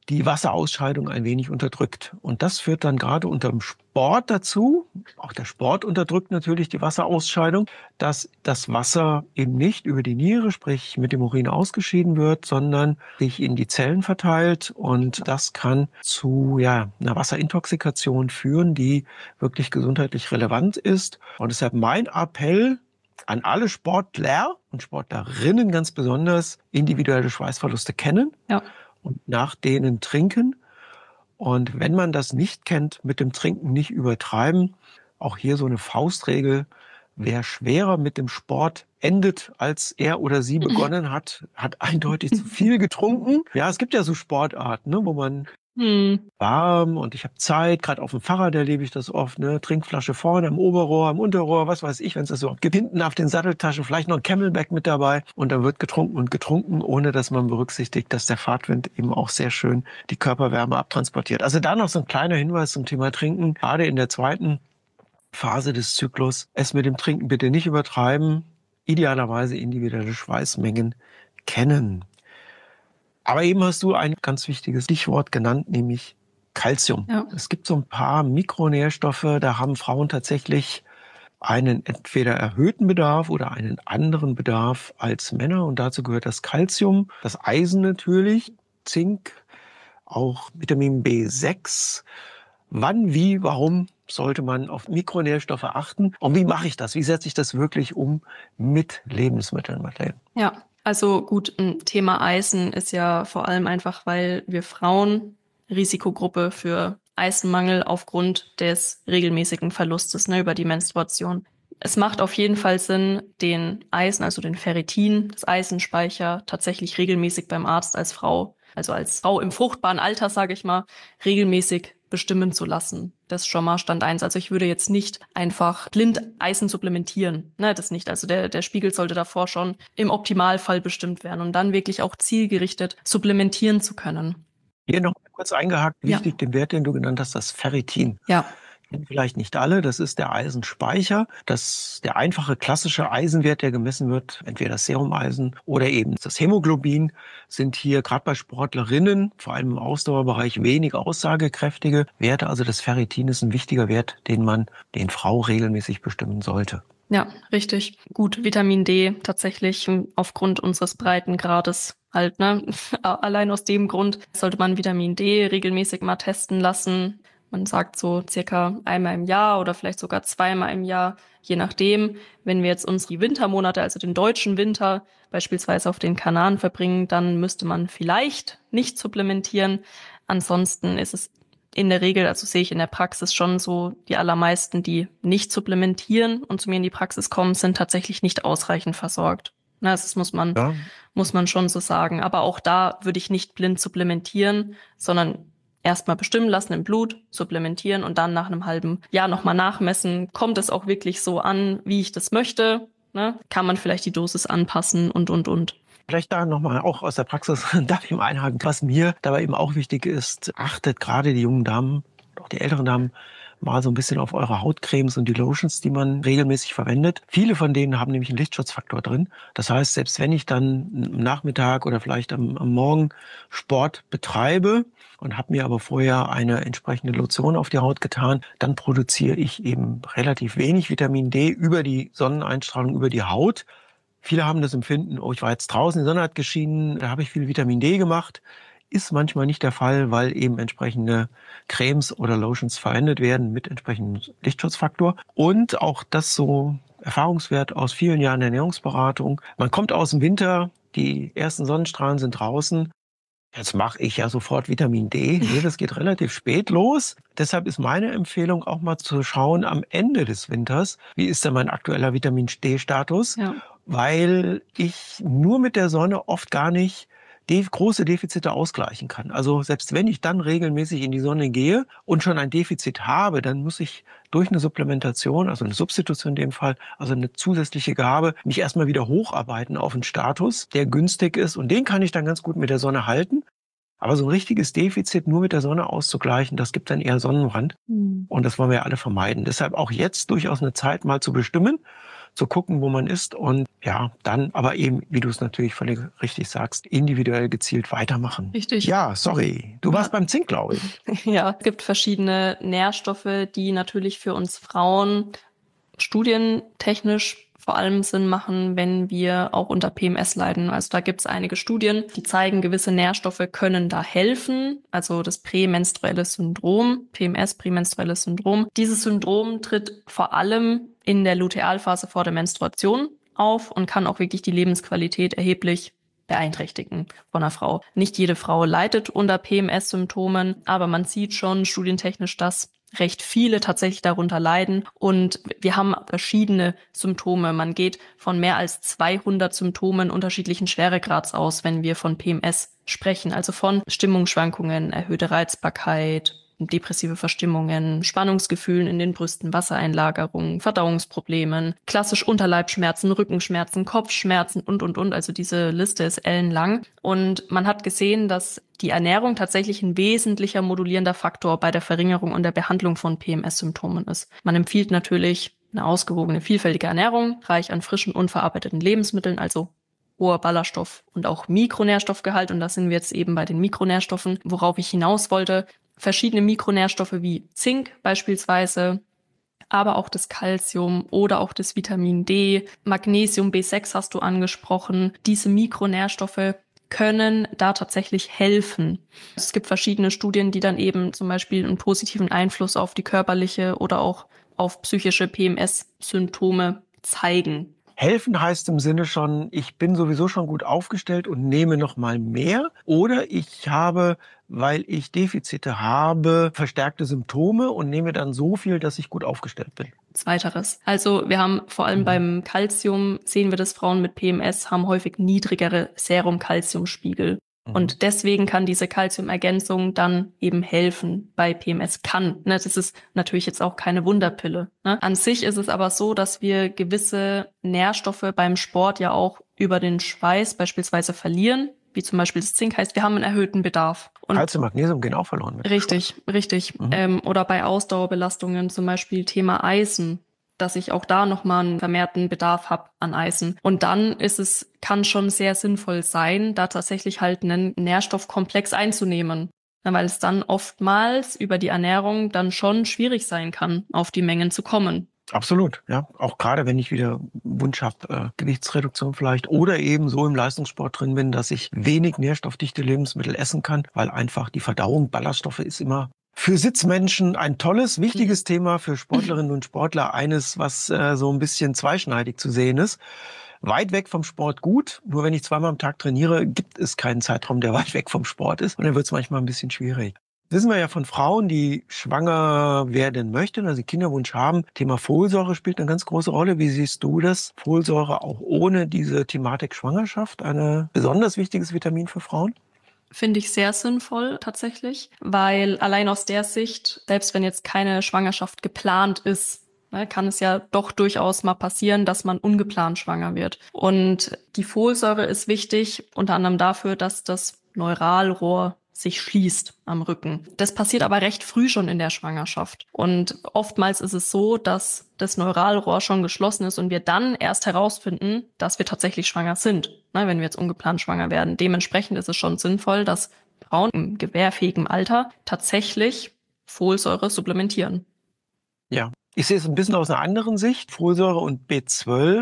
die Wasserausscheidung ein wenig unterdrückt. Und das führt dann gerade unterm Sport dazu, auch der Sport unterdrückt natürlich die Wasserausscheidung, dass das Wasser eben nicht über die Niere, sprich mit dem Urin ausgeschieden wird, sondern sich in die Zellen verteilt. Und das kann zu einer Wasserintoxikation führen, die wirklich gesundheitlich relevant ist. Und deshalb mein Appell an alle Sportler und Sportlerinnen ganz besonders, individuelle Schweißverluste kennen. Ja. Und nach denen trinken. Und wenn man das nicht kennt, mit dem Trinken nicht übertreiben. Auch hier so eine Faustregel. Wer schwerer mit dem Sport endet, als er oder sie begonnen hat, hat eindeutig zu viel getrunken. Ja, es gibt ja so Sportarten, ne, wo man warm und ich habe Zeit, gerade auf dem Fahrrad erlebe ich das oft, ne, Trinkflasche vorne am Oberrohr, am Unterrohr, was weiß ich, wenn es das so gibt, hinten auf den Satteltaschen vielleicht noch ein Camelback mit dabei und dann wird getrunken, ohne dass man berücksichtigt, dass der Fahrtwind eben auch sehr schön die Körperwärme abtransportiert. Also da noch so ein kleiner Hinweis zum Thema Trinken, gerade in der zweiten Phase des Zyklus, es mit dem Trinken bitte nicht übertreiben, idealerweise individuelle Schweißmengen kennen. Aber eben hast du ein ganz wichtiges Stichwort genannt, nämlich Calcium. Ja. Es gibt so ein paar Mikronährstoffe, da haben Frauen tatsächlich einen entweder erhöhten Bedarf oder einen anderen Bedarf als Männer. Und dazu gehört das Calcium, das Eisen natürlich, Zink, auch Vitamin B6. Wann, wie, warum sollte man auf Mikronährstoffe achten? Und wie mache ich das? Wie setze ich das wirklich um mit Lebensmitteln, Madeleine? Ja. Also gut, ein Thema Eisen ist ja vor allem einfach, weil wir Frauen Risikogruppe für Eisenmangel aufgrund des regelmäßigen Verlustes über die Menstruation. Es macht auf jeden Fall Sinn, den Eisen, also den Ferritin, das Eisenspeicher, tatsächlich regelmäßig beim Arzt als Frau, also als Frau im fruchtbaren Alter, sage ich mal, regelmäßig bestimmen zu lassen. Das ist schon mal Stand 1. Also ich würde jetzt nicht einfach blind Eisen supplementieren. Ne, das nicht. Also der Spiegel sollte davor schon im Optimalfall bestimmt werden und dann wirklich auch zielgerichtet supplementieren zu können. Hier noch kurz eingehakt, wichtig, den Wert, den du genannt hast, das Ferritin. Ja. Kennen vielleicht nicht alle, das ist der Eisenspeicher. Der einfache klassische Eisenwert, der gemessen wird, entweder das Serumeisen oder eben das Hämoglobin, sind hier gerade bei Sportlerinnen, vor allem im Ausdauerbereich, wenig aussagekräftige Werte. Also das Ferritin ist ein wichtiger Wert, den Frau regelmäßig bestimmen sollte. Ja, richtig. Gut, Vitamin D tatsächlich aufgrund unseres Breitengrades halt, ne? Allein aus dem Grund sollte man Vitamin D regelmäßig mal testen lassen. Man sagt so circa einmal im Jahr oder vielleicht sogar zweimal im Jahr, je nachdem. Wenn wir jetzt unsere Wintermonate, also den deutschen Winter, beispielsweise auf den Kanaren verbringen, dann müsste man vielleicht nicht supplementieren. Ansonsten ist es in der Regel, also sehe ich in der Praxis schon so, die allermeisten, die nicht supplementieren und zu mir in die Praxis kommen, sind tatsächlich nicht ausreichend versorgt. Das muss man schon so sagen. Aber auch da würde ich nicht blind supplementieren, sondern erstmal bestimmen lassen im Blut, supplementieren und dann nach einem halben Jahr nochmal nachmessen. Kommt es auch wirklich so an, wie ich das möchte? Ne? Kann man vielleicht die Dosis anpassen und. Vielleicht da nochmal auch aus der Praxis, darf ich ihm einhaken, was mir dabei eben auch wichtig ist, achtet gerade die jungen Damen, auch die älteren Damen, mal so ein bisschen auf eure Hautcremes und die Lotions, die man regelmäßig verwendet. Viele von denen haben nämlich einen Lichtschutzfaktor drin. Das heißt, selbst wenn ich dann am Nachmittag oder vielleicht am Morgen Sport betreibe und habe mir aber vorher eine entsprechende Lotion auf die Haut getan, dann produziere ich eben relativ wenig Vitamin D über die Sonneneinstrahlung, über die Haut. Viele haben das Empfinden, ich war jetzt draußen, die Sonne hat geschienen, da habe ich viel Vitamin D gemacht. Ist manchmal nicht der Fall, weil eben entsprechende Cremes oder Lotions verwendet werden mit entsprechendem Lichtschutzfaktor. Und auch das so Erfahrungswert aus vielen Jahren Ernährungsberatung. Man kommt aus dem Winter, die ersten Sonnenstrahlen sind draußen. Jetzt mache ich ja sofort Vitamin D. Nee, das geht relativ spät los. Deshalb ist meine Empfehlung auch mal zu schauen am Ende des Winters, wie ist denn mein aktueller Vitamin D-Status? Ja. Weil ich nur mit der Sonne oft gar nicht große Defizite ausgleichen kann. Also selbst wenn ich dann regelmäßig in die Sonne gehe und schon ein Defizit habe, dann muss ich durch eine Supplementation, also eine Substitution in dem Fall, also eine zusätzliche Gabe, mich erstmal wieder hocharbeiten auf einen Status, der günstig ist und den kann ich dann ganz gut mit der Sonne halten. Aber so ein richtiges Defizit nur mit der Sonne auszugleichen, das gibt dann eher Sonnenbrand. Und das wollen wir ja alle vermeiden. Deshalb auch jetzt durchaus eine Zeit mal zu bestimmen, zu gucken, wo man ist und ja, dann aber eben, wie du es natürlich völlig richtig sagst, individuell gezielt weitermachen. Richtig. Ja, sorry. Du warst beim Zink, glaube ich. Ja, es gibt verschiedene Nährstoffe, die natürlich für uns Frauen studientechnisch vor allem Sinn machen, wenn wir auch unter PMS leiden. Also da gibt es einige Studien, die zeigen, gewisse Nährstoffe können da helfen. Also das prämenstruelle Syndrom, PMS, prämenstruelles Syndrom. Dieses Syndrom tritt vor allem in der Lutealphase vor der Menstruation auf und kann auch wirklich die Lebensqualität erheblich beeinträchtigen von einer Frau. Nicht jede Frau leidet unter PMS-Symptomen, aber man sieht schon studientechnisch, dass recht viele tatsächlich darunter leiden und wir haben verschiedene Symptome. Man geht von mehr als 200 Symptomen unterschiedlichen Schweregrads aus, wenn wir von PMS sprechen, also von Stimmungsschwankungen, erhöhte Reizbarkeit, depressive Verstimmungen, Spannungsgefühlen in den Brüsten, Wassereinlagerungen, Verdauungsproblemen, klassisch Unterleibsschmerzen, Rückenschmerzen, Kopfschmerzen und. Also diese Liste ist ellenlang. Und man hat gesehen, dass die Ernährung tatsächlich ein wesentlicher modulierender Faktor bei der Verringerung und der Behandlung von PMS-Symptomen ist. Man empfiehlt natürlich eine ausgewogene, vielfältige Ernährung, reich an frischen, unverarbeiteten Lebensmitteln, also hoher Ballaststoff- und auch Mikronährstoffgehalt. Und da sind wir jetzt eben bei den Mikronährstoffen, worauf ich hinaus wollte. Verschiedene Mikronährstoffe wie Zink beispielsweise, aber auch das Calcium oder auch das Vitamin D, Magnesium, B6 hast du angesprochen. Diese Mikronährstoffe können da tatsächlich helfen. Es gibt verschiedene Studien, die dann eben zum Beispiel einen positiven Einfluss auf die körperliche oder auch auf psychische PMS-Symptome zeigen. Helfen heißt im Sinne schon, ich bin sowieso schon gut aufgestellt und nehme noch mal mehr. Oder ich habe, weil ich Defizite habe, verstärkte Symptome und nehme dann so viel, dass ich gut aufgestellt bin. Zweiteres. Also wir haben vor allem beim Calcium, sehen wir, dass Frauen mit PMS haben häufig niedrigere Serum-Calcium-Spiegel. Und deswegen kann diese Calciumergänzung dann eben helfen bei PMS. Das ist natürlich jetzt auch keine Wunderpille. An sich ist es aber so, dass wir gewisse Nährstoffe beim Sport ja auch über den Schweiß beispielsweise verlieren, wie zum Beispiel das Zink, heißt, wir haben einen erhöhten Bedarf. Und Calcium, Magnesium gehen auch verloren. Richtig. Oder bei Ausdauerbelastungen zum Beispiel Thema Eisen, dass ich auch da nochmal einen vermehrten Bedarf habe an Eisen. Und dann kann schon sehr sinnvoll sein, da tatsächlich halt einen Nährstoffkomplex einzunehmen. Weil es dann oftmals über die Ernährung dann schon schwierig sein kann, auf die Mengen zu kommen. Absolut, ja. Auch gerade, wenn ich wieder Wunsch habe, Gewichtsreduktion vielleicht oder eben so im Leistungssport drin bin, dass ich wenig nährstoffdichte Lebensmittel essen kann, weil einfach die Verdauung, Ballaststoffe ist immer für Sitzmenschen ein tolles, wichtiges Thema, für Sportlerinnen und Sportler eines, was so ein bisschen zweischneidig zu sehen ist. Weit weg vom Sport gut, nur wenn ich zweimal am Tag trainiere, gibt es keinen Zeitraum, der weit weg vom Sport ist und dann wird es manchmal ein bisschen schwierig. Wissen wir ja von Frauen, die schwanger werden möchten, also Kinderwunsch haben. Thema Folsäure spielt eine ganz große Rolle. Wie siehst du das? Folsäure auch ohne diese Thematik Schwangerschaft, ein besonders wichtiges Vitamin für Frauen? Finde ich sehr sinnvoll tatsächlich, weil allein aus der Sicht, selbst wenn jetzt keine Schwangerschaft geplant ist, kann es ja doch durchaus mal passieren, dass man ungeplant schwanger wird. Und die Folsäure ist wichtig, unter anderem dafür, dass das Neuralrohr sich schließt am Rücken. Das passiert aber recht früh schon in der Schwangerschaft. Und oftmals ist es so, dass das Neuralrohr schon geschlossen ist und wir dann erst herausfinden, dass wir tatsächlich schwanger sind, wenn wir jetzt ungeplant schwanger werden. Dementsprechend ist es schon sinnvoll, dass Frauen im gebärfähigen Alter tatsächlich Folsäure supplementieren. Ja, ich sehe es ein bisschen aus einer anderen Sicht. Folsäure und B12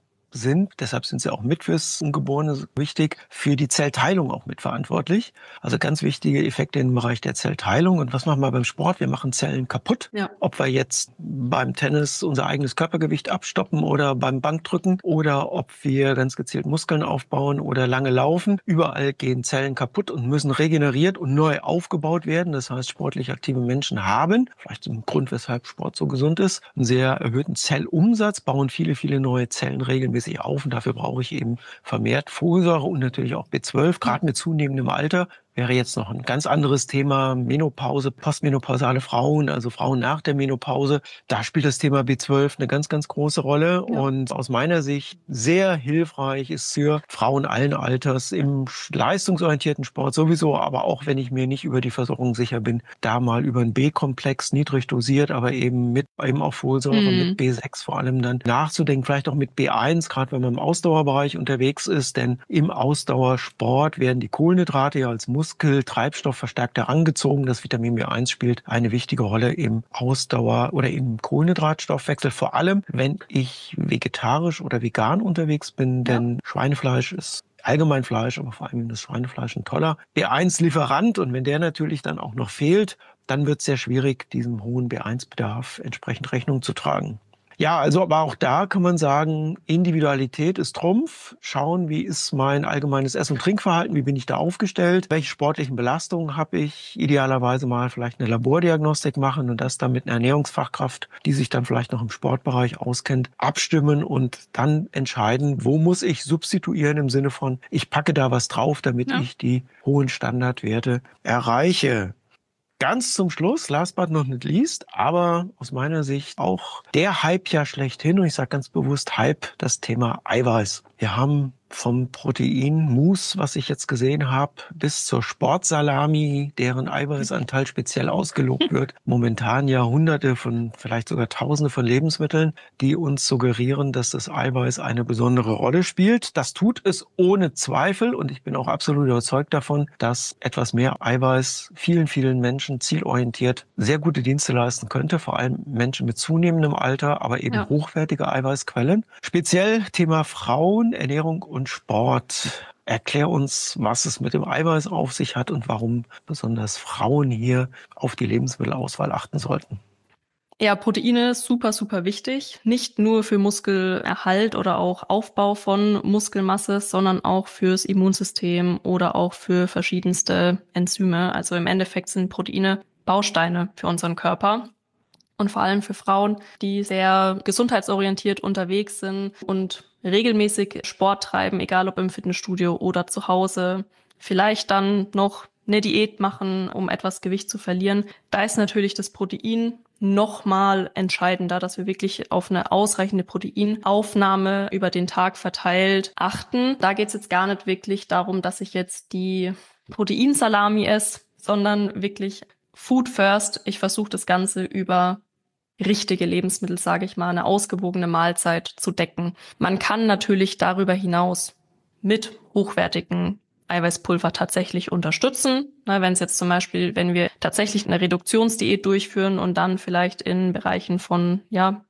deshalb sind sie auch mit fürs Ungeborene wichtig, für die Zellteilung auch mitverantwortlich. Also ganz wichtige Effekte im Bereich der Zellteilung. Und was machen wir beim Sport? Wir machen Zellen kaputt. Ja. Ob wir jetzt beim Tennis unser eigenes Körpergewicht abstoppen oder beim Bankdrücken oder ob wir ganz gezielt Muskeln aufbauen oder lange laufen. Überall gehen Zellen kaputt und müssen regeneriert und neu aufgebaut werden. Das heißt, sportlich aktive Menschen haben, vielleicht zum Grund, weshalb Sport so gesund ist, einen sehr erhöhten Zellumsatz, bauen viele, viele neue Zellen regelmäßig auf und dafür brauche ich eben vermehrt Folsäure und natürlich auch B12, gerade mit zunehmendem Alter. wäre jetzt noch ein ganz anderes Thema. Menopause, postmenopausale Frauen, also Frauen nach der Menopause. Da spielt das Thema B12 eine ganz, ganz große Rolle. Ja. Und aus meiner Sicht sehr hilfreich ist für Frauen allen Alters im leistungsorientierten Sport sowieso, aber auch wenn ich mir nicht über die Versorgung sicher bin, da mal über einen B-Komplex niedrig dosiert, aber eben mit eben auch Folsäure, mit B6 vor allem dann nachzudenken, vielleicht auch mit B1, gerade wenn man im Ausdauerbereich unterwegs ist, denn im Ausdauersport werden die Kohlenhydrate ja als Muskeltreibstoff verstärkt herangezogen. Das Vitamin B1 spielt eine wichtige Rolle im Ausdauer- oder im Kohlenhydratstoffwechsel, vor allem wenn ich vegetarisch oder vegan unterwegs bin, denn Schweinefleisch ist allgemein Fleisch, aber vor allem das Schweinefleisch ein toller B1-Lieferant. Und wenn der natürlich dann auch noch fehlt, dann wird es sehr schwierig, diesem hohen B1-Bedarf entsprechend Rechnung zu tragen. Ja, also aber auch da kann man sagen, Individualität ist Trumpf. Schauen, wie ist mein allgemeines Ess- und Trinkverhalten, wie bin ich da aufgestellt, welche sportlichen Belastungen habe ich, idealerweise mal vielleicht eine Labordiagnostik machen und das dann mit einer Ernährungsfachkraft, die sich dann vielleicht noch im Sportbereich auskennt, abstimmen und dann entscheiden, wo muss ich substituieren im Sinne von, ich packe da was drauf, damit ich die hohen Standardwerte erreiche. Ganz zum Schluss, last but not least, aber aus meiner Sicht auch der Hype ja schlechthin, und ich sage ganz bewusst Hype, das Thema Eiweiß. Wir haben vom Protein-Mousse, was ich jetzt gesehen habe, bis zur Sportsalami, deren Eiweißanteil speziell ausgelobt wird. Momentan ja Hunderte von, vielleicht sogar Tausende von Lebensmitteln, die uns suggerieren, dass das Eiweiß eine besondere Rolle spielt. Das tut es ohne Zweifel und ich bin auch absolut überzeugt davon, dass etwas mehr Eiweiß vielen, vielen Menschen zielorientiert sehr gute Dienste leisten könnte, vor allem Menschen mit zunehmendem Alter, aber eben hochwertige Eiweißquellen. Speziell Thema Frauen, Ernährung und Sport. Erklär uns, was es mit dem Eiweiß auf sich hat und warum besonders Frauen hier auf die Lebensmittelauswahl achten sollten. Ja, Proteine super, super wichtig. Nicht nur für Muskelerhalt oder auch Aufbau von Muskelmasse, sondern auch fürs Immunsystem oder auch für verschiedenste Enzyme. Also im Endeffekt sind Proteine Bausteine für unseren Körper. Und vor allem für Frauen, die sehr gesundheitsorientiert unterwegs sind und regelmäßig Sport treiben, egal ob im Fitnessstudio oder zu Hause, vielleicht dann noch eine Diät machen, um etwas Gewicht zu verlieren. Da ist natürlich das Protein nochmal entscheidender, dass wir wirklich auf eine ausreichende Proteinaufnahme über den Tag verteilt achten. Da geht es jetzt gar nicht wirklich darum, dass ich jetzt die Proteinsalami esse, sondern wirklich Food first. Ich versuche das Ganze über richtige Lebensmittel, sage ich mal, eine ausgewogene Mahlzeit zu decken. Man kann natürlich darüber hinaus mit hochwertigen Eiweißpulver tatsächlich unterstützen. Wenn es jetzt zum Beispiel, wenn wir tatsächlich eine Reduktionsdiät durchführen und dann vielleicht in Bereichen von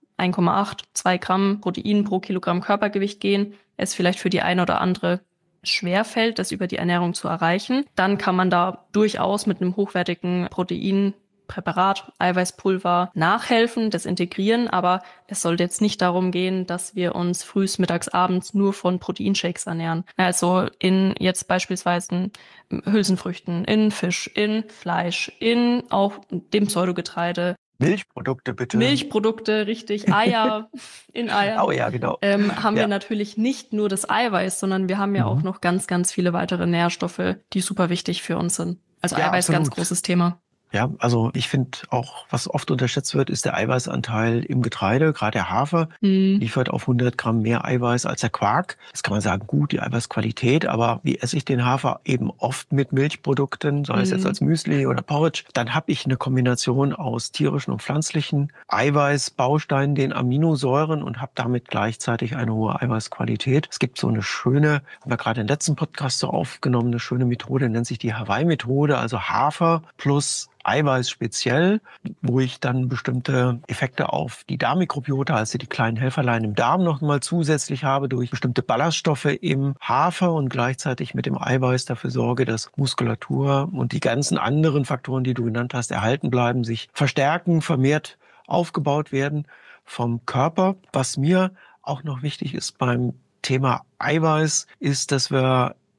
1,8, 2 Gramm Protein pro Kilogramm Körpergewicht gehen, es vielleicht für die eine oder andere schwerfällt, das über die Ernährung zu erreichen, dann kann man da durchaus mit einem hochwertigen Proteinpräparat, Eiweißpulver nachhelfen, das integrieren, aber es sollte jetzt nicht darum gehen, dass wir uns frühs, mittags, abends nur von Proteinshakes ernähren. Also in jetzt beispielsweise Hülsenfrüchten, in Fisch, in Fleisch, in auch dem Pseudogetreide. Milchprodukte bitte. Milchprodukte, richtig, Eier, in Eier. Oh ja, genau. Haben wir natürlich nicht nur das Eiweiß, sondern wir haben ja auch noch ganz, ganz viele weitere Nährstoffe, die super wichtig für uns sind. Also Eiweiß, absolut. Ganz großes Thema. Ja, also ich finde auch, was oft unterschätzt wird, ist der Eiweißanteil im Getreide. Gerade der Hafer liefert auf 100 Gramm mehr Eiweiß als der Quark. Das kann man sagen, gut, die Eiweißqualität, aber wie esse ich den Hafer? Eben oft mit Milchprodukten, sei es jetzt als Müsli oder Porridge. Dann habe ich eine Kombination aus tierischen und pflanzlichen Eiweißbausteinen, den Aminosäuren und habe damit gleichzeitig eine hohe Eiweißqualität. Es gibt so eine schöne, haben wir gerade den letzten Podcast so aufgenommen, eine schöne Methode, nennt sich die Hawaii-Methode, also Hafer plus Eiweiß speziell, wo ich dann bestimmte Effekte auf die Darmmikrobiota, also die kleinen Helferlein im Darm noch mal zusätzlich habe durch bestimmte Ballaststoffe im Hafer und gleichzeitig mit dem Eiweiß dafür sorge, dass Muskulatur und die ganzen anderen Faktoren, die du genannt hast, erhalten bleiben, sich verstärken, vermehrt aufgebaut werden vom Körper. Was mir auch noch wichtig ist beim Thema Eiweiß, ist, dass wir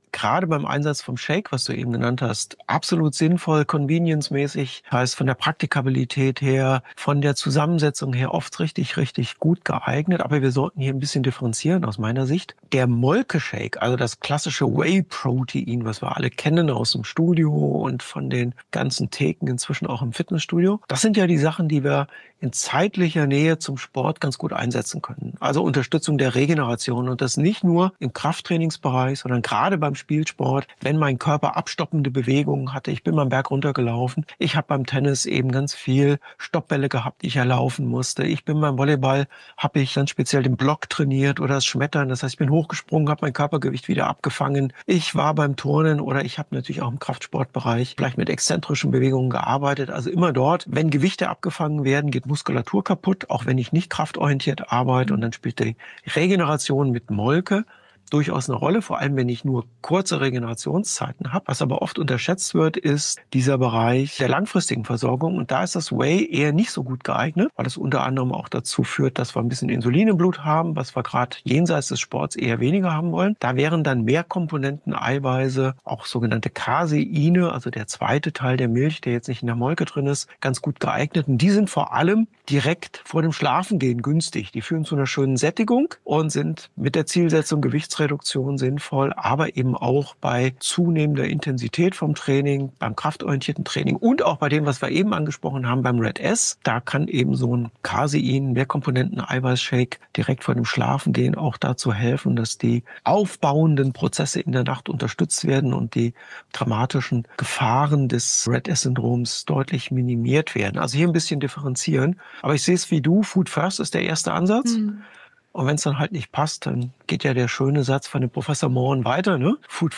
gerade beim Einsatz vom Shake, was du eben genannt hast, absolut sinnvoll, convenience-mäßig, heißt von der Praktikabilität her, von der Zusammensetzung her oft richtig, richtig gut geeignet. Aber wir sollten hier ein bisschen differenzieren aus meiner Sicht. Der Molke-Shake, also das klassische Whey-Protein, was wir alle kennen aus dem Studio und von den ganzen Theken inzwischen auch im Fitnessstudio, das sind ja die Sachen, die wir in zeitlicher Nähe zum Sport ganz gut einsetzen können. Also Unterstützung der Regeneration und das nicht nur im Krafttrainingsbereich, sondern gerade beim Spielsport, wenn mein Körper abstoppende Bewegungen hatte. Ich bin mal einen Berg runtergelaufen. Ich habe beim Tennis eben ganz viel Stoppbälle gehabt, die ich erlaufen musste. Ich bin beim Volleyball, habe ich ganz speziell den Block trainiert oder das Schmettern. Das heißt, ich bin hochgesprungen, habe mein Körpergewicht wieder abgefangen. Ich war beim Turnen oder ich habe natürlich auch im Kraftsportbereich vielleicht mit exzentrischen Bewegungen gearbeitet. Also immer dort, wenn Gewichte abgefangen werden, geht Muskulatur kaputt, auch wenn ich nicht kraftorientiert arbeite. Und dann spielt die Regeneration mit Molke durchaus eine Rolle, vor allem wenn ich nur kurze Regenerationszeiten habe. Was aber oft unterschätzt wird, ist dieser Bereich der langfristigen Versorgung. Und da ist das Whey eher nicht so gut geeignet, weil es unter anderem auch dazu führt, dass wir ein bisschen Insulin im Blut haben, was wir gerade jenseits des Sports eher weniger haben wollen. Da wären dann Mehrkomponenten Eiweiße, auch sogenannte Caseine, also der zweite Teil der Milch, der jetzt nicht in der Molke drin ist, ganz gut geeignet. Und die sind vor allem direkt vor dem Schlafengehen günstig. Die führen zu einer schönen Sättigung und sind mit der Zielsetzung Gewichtsreduktion sinnvoll, aber eben auch bei zunehmender Intensität vom Training, beim kraftorientierten Training und auch bei dem, was wir eben angesprochen haben, beim Red S. Da kann eben so ein Casein, Mehrkomponenten-Eiweiß-Shake direkt vor dem Schlafengehen auch dazu helfen, dass die aufbauenden Prozesse in der Nacht unterstützt werden und die dramatischen Gefahren des Red S-Syndroms deutlich minimiert werden. Also hier ein bisschen differenzieren. Aber ich sehe es wie du, Food First ist der erste Ansatz. Und wenn es dann halt nicht passt, dann geht ja der schöne Satz von dem Professor Mohren weiter, ne? Food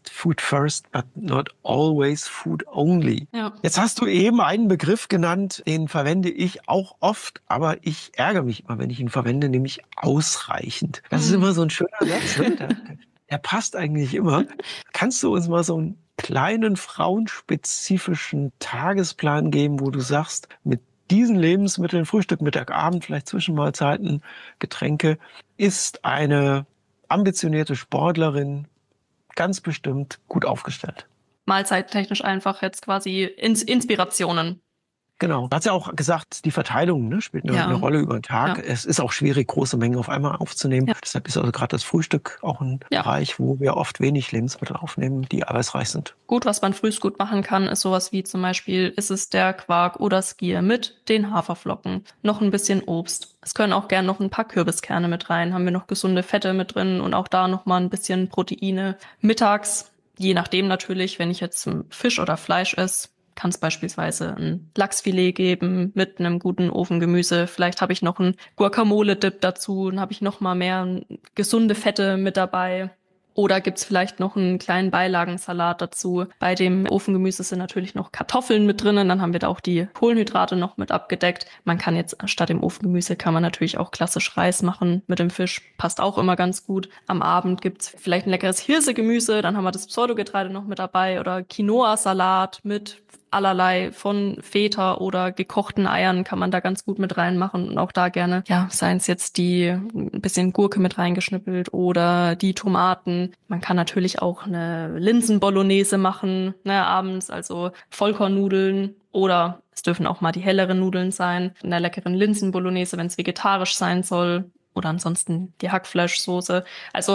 first, but not always food only. Ja. Jetzt hast du eben einen Begriff genannt, den verwende ich auch oft, aber ich ärgere mich immer, wenn ich ihn verwende, nämlich ausreichend. Das ist immer so ein schöner Satz, ne? Der passt eigentlich immer. Kannst du uns mal so einen kleinen frauenspezifischen Tagesplan geben, wo du sagst, mit diesen Lebensmitteln, Frühstück, Mittag, Abend, vielleicht Zwischenmahlzeiten, Getränke, ist eine ambitionierte Sportlerin ganz bestimmt gut aufgestellt. Mahlzeittechnisch einfach jetzt quasi Inspirationen. Genau. Du hast ja auch gesagt, die Verteilung, ne, spielt eine Rolle über den Tag. Ja. Es ist auch schwierig, große Mengen auf einmal aufzunehmen. Ja. Deshalb ist also gerade das Frühstück auch ein Bereich, wo wir oft wenig Lebensmittel aufnehmen, die eiweißreich sind. Gut, was man frühst gut machen kann, ist sowas wie zum Beispiel, ist es der Quark oder Skier mit den Haferflocken. Noch ein bisschen Obst. Es können auch gern noch ein paar Kürbiskerne mit rein. Haben wir noch gesunde Fette mit drin und auch da noch mal ein bisschen Proteine. Mittags, je nachdem natürlich, wenn ich jetzt Fisch oder Fleisch esse, kann es beispielsweise ein Lachsfilet geben mit einem guten Ofengemüse. Vielleicht habe ich noch einen Guacamole-Dip dazu, dann habe ich noch mal mehr gesunde Fette mit dabei. Oder gibt's vielleicht noch einen kleinen Beilagensalat dazu. Bei dem Ofengemüse sind natürlich noch Kartoffeln mit drinnen, dann haben wir da auch die Kohlenhydrate noch mit abgedeckt. Man kann jetzt statt dem Ofengemüse kann man natürlich auch klassisch Reis machen mit dem Fisch, passt auch immer ganz gut. Am Abend gibt's vielleicht ein leckeres Hirsegemüse, dann haben wir das Pseudogetreide noch mit dabei oder Quinoa-Salat mit allerlei von Feta oder gekochten Eiern kann man da ganz gut mit reinmachen und auch da gerne, seien es jetzt die ein bisschen Gurke mit reingeschnippelt oder die Tomaten. Man kann natürlich auch eine Linsen-Bolognese machen, abends, also Vollkornnudeln oder es dürfen auch mal die helleren Nudeln sein, in einer leckeren Linsen-Bolognese, wenn es vegetarisch sein soll oder ansonsten die Hackfleischsoße. Also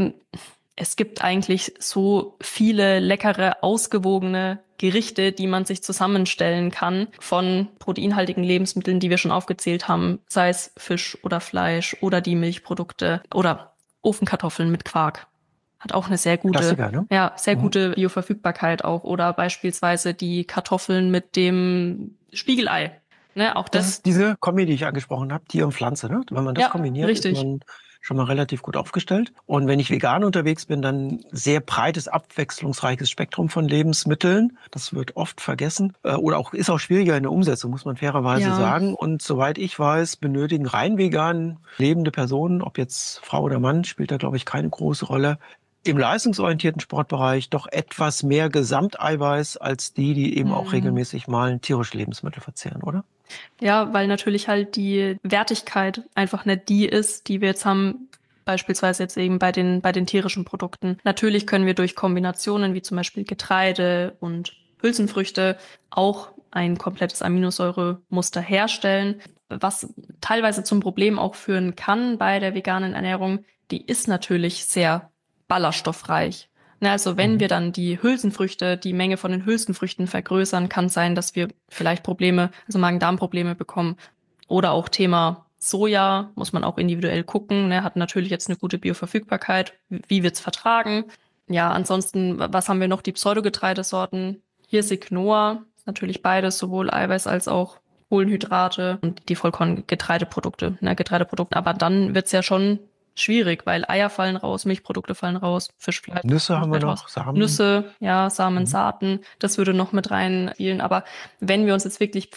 es gibt eigentlich so viele leckere, ausgewogene Gerichte, die man sich zusammenstellen kann von proteinhaltigen Lebensmitteln, die wir schon aufgezählt haben, sei es Fisch oder Fleisch oder die Milchprodukte oder Ofenkartoffeln mit Quark. Hat auch eine sehr gute, Klassiker, ne? Sehr gute Bioverfügbarkeit auch. Oder beispielsweise die Kartoffeln mit dem Spiegelei. Ne, auch das ist diese Kombi, die ich angesprochen habe, Tier und Pflanze. Ne? Wenn man das kombiniert, richtig. Ist man schon mal relativ gut aufgestellt. Und wenn ich vegan unterwegs bin, dann sehr breites, abwechslungsreiches Spektrum von Lebensmitteln. Das wird oft vergessen. Oder auch ist auch schwieriger in der Umsetzung, muss man fairerweise sagen. Und soweit ich weiß, benötigen rein vegan lebende Personen, ob jetzt Frau oder Mann, spielt da, glaube ich, keine große Rolle, im leistungsorientierten Sportbereich doch etwas mehr Gesamteiweiß als die eben auch regelmäßig mal tierische Lebensmittel verzehren, oder? Ja, weil natürlich halt die Wertigkeit einfach nicht die ist, die wir jetzt haben, beispielsweise jetzt eben bei den tierischen Produkten. Natürlich können wir durch Kombinationen wie zum Beispiel Getreide und Hülsenfrüchte auch ein komplettes Aminosäuremuster herstellen, was teilweise zum Problem auch führen kann bei der veganen Ernährung. Die ist natürlich sehr ballaststoffreich. Also wenn wir dann die Menge von den Hülsenfrüchten vergrößern, kann es sein, dass wir vielleicht Probleme, also Magen-Darm-Probleme bekommen. Oder auch Thema Soja, muss man auch individuell gucken. Hat natürlich jetzt eine gute Bioverfügbarkeit. Wie wird's vertragen? Ja, ansonsten, was haben wir noch? Die Pseudogetreidesorten. Hirsig, Quinoa, natürlich beides, sowohl Eiweiß als auch Kohlenhydrate und die Vollkorngetreideprodukte, Getreideprodukte. Aber dann wird's ja schon schwierig, weil Eier fallen raus, Milchprodukte fallen raus, Fischfleisch. Nüsse haben wir noch, Samen. Nüsse, ja, Samen, Saaten, das würde noch mit reinspielen. Aber wenn wir uns jetzt wirklich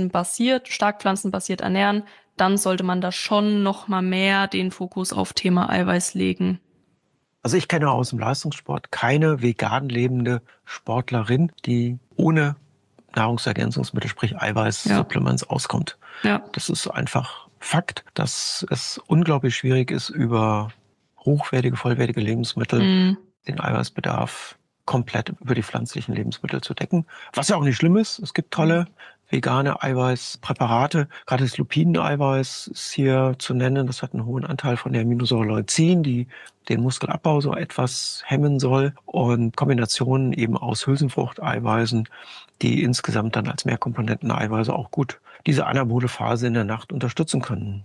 stark pflanzenbasiert ernähren, dann sollte man da schon noch mal mehr den Fokus auf Thema Eiweiß legen. Also ich kenne aus dem Leistungssport keine vegan lebende Sportlerin, die ohne Nahrungsergänzungsmittel, sprich Eiweiß-Supplements auskommt. Ja. Das ist einfach Fakt, dass es unglaublich schwierig ist, über hochwertige, vollwertige Lebensmittel den Eiweißbedarf komplett über die pflanzlichen Lebensmittel zu decken. Was ja auch nicht schlimm ist. Es gibt tolle vegane Eiweißpräparate. Gerade das Lupineneiweiß ist hier zu nennen. Das hat einen hohen Anteil von der Aminosäure Leucin, die den Muskelabbau so etwas hemmen soll. Und Kombinationen eben aus Hülsenfruchteiweißen, die insgesamt dann als Mehrkomponenten-Eiweiße auch gut diese anabole Phase in der Nacht unterstützen können.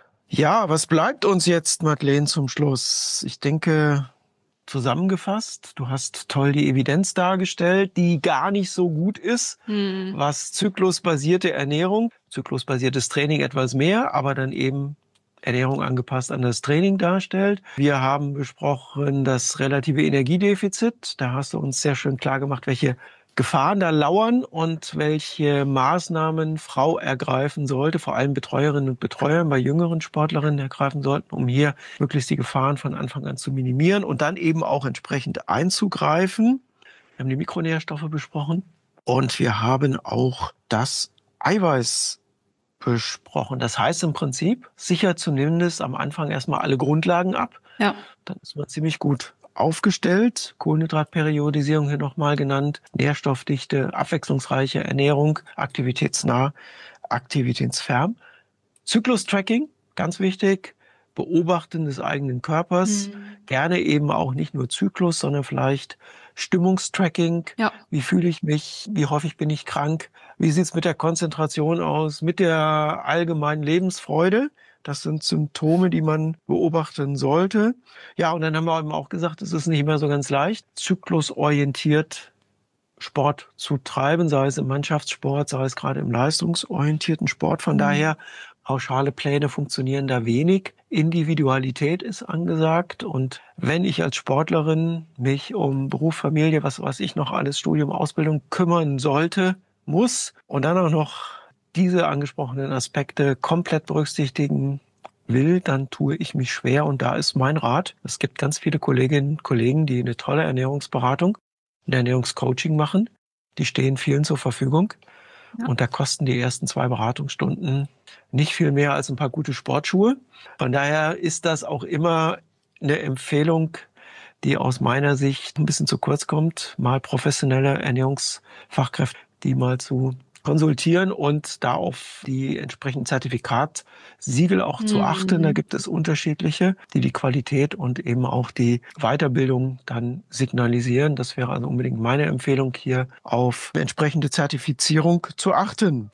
Ja, was bleibt uns jetzt, Madeleine, zum Schluss? Ich denke, zusammengefasst, du hast toll die Evidenz dargestellt, die gar nicht so gut ist, was zyklusbasierte Ernährung, zyklusbasiertes Training etwas mehr, aber dann eben Ernährung angepasst an das Training darstellt. Wir haben besprochen das relative Energiedefizit. Da hast du uns sehr schön klar gemacht, welche Gefahren da lauern und welche Maßnahmen Frau ergreifen sollte, vor allem Betreuerinnen und Betreuer bei jüngeren Sportlerinnen ergreifen sollten, um hier möglichst die Gefahren von Anfang an zu minimieren und dann eben auch entsprechend einzugreifen. Wir haben die Mikronährstoffe besprochen und wir haben auch das Eiweiß besprochen. Das heißt im Prinzip, sicher zumindest am Anfang erstmal alle Grundlagen ab. Ja. Dann ist man ziemlich gut aufgestellt. Kohlenhydratperiodisierung hier nochmal genannt, nährstoffdichte, abwechslungsreiche Ernährung, aktivitätsnah, aktivitätsfern. Zyklus-Tracking, ganz wichtig, Beobachten des eigenen Körpers, gerne eben auch nicht nur Zyklus, sondern vielleicht Stimmungstracking. Ja. Wie fühle ich mich? Wie häufig bin ich krank? Wie sieht's mit der Konzentration aus? Mit der allgemeinen Lebensfreude? Das sind Symptome, die man beobachten sollte. Ja, und dann haben wir eben auch gesagt, es ist nicht mehr so ganz leicht, zyklusorientiert Sport zu treiben, sei es im Mannschaftssport, sei es gerade im leistungsorientierten Sport. Von daher, pauschale Pläne funktionieren da wenig. Individualität ist angesagt. Und wenn ich als Sportlerin mich um Beruf, Familie, was ich noch alles, Studium, Ausbildung kümmern sollte, muss und dann auch noch diese angesprochenen Aspekte komplett berücksichtigen will, dann tue ich mich schwer. Und da ist mein Rat. Es gibt ganz viele Kolleginnen und Kollegen, die eine tolle Ernährungsberatung, ein Ernährungscoaching machen. Die stehen vielen zur Verfügung. Ja. Und da kosten die ersten 2 Beratungsstunden nicht viel mehr als ein paar gute Sportschuhe. Von daher ist das auch immer eine Empfehlung, die aus meiner Sicht ein bisschen zu kurz kommt, mal professionelle Ernährungsfachkräfte, die mal zu konsultieren und da auf die entsprechenden Zertifikatsiegel auch zu achten. Da gibt es unterschiedliche, die die Qualität und eben auch die Weiterbildung dann signalisieren. Das wäre also unbedingt meine Empfehlung, hier auf eine entsprechende Zertifizierung zu achten.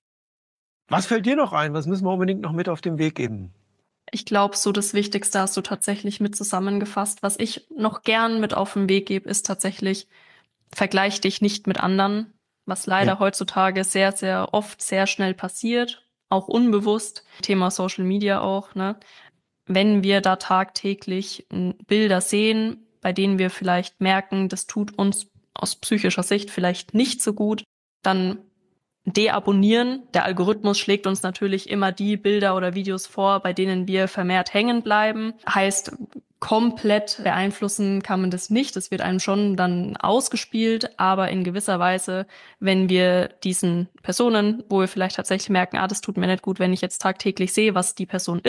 Was fällt dir noch ein? Was müssen wir unbedingt noch mit auf den Weg geben? Ich glaube, so das Wichtigste hast du tatsächlich mit zusammengefasst. Was ich noch gern mit auf den Weg gebe, ist tatsächlich, vergleich dich nicht mit anderen. Was leider heutzutage sehr, sehr oft sehr schnell passiert, auch unbewusst. Thema Social Media auch, ne? Wenn wir da tagtäglich Bilder sehen, bei denen wir vielleicht merken, das tut uns aus psychischer Sicht vielleicht nicht so gut, dann deabonnieren. Der Algorithmus schlägt uns natürlich immer die Bilder oder Videos vor, bei denen wir vermehrt hängen bleiben. Heißt, komplett beeinflussen kann man das nicht. Das wird einem schon dann ausgespielt, aber in gewisser Weise, wenn wir diesen Personen, wo wir vielleicht tatsächlich merken, das tut mir nicht gut, wenn ich jetzt tagtäglich sehe, was die Person isst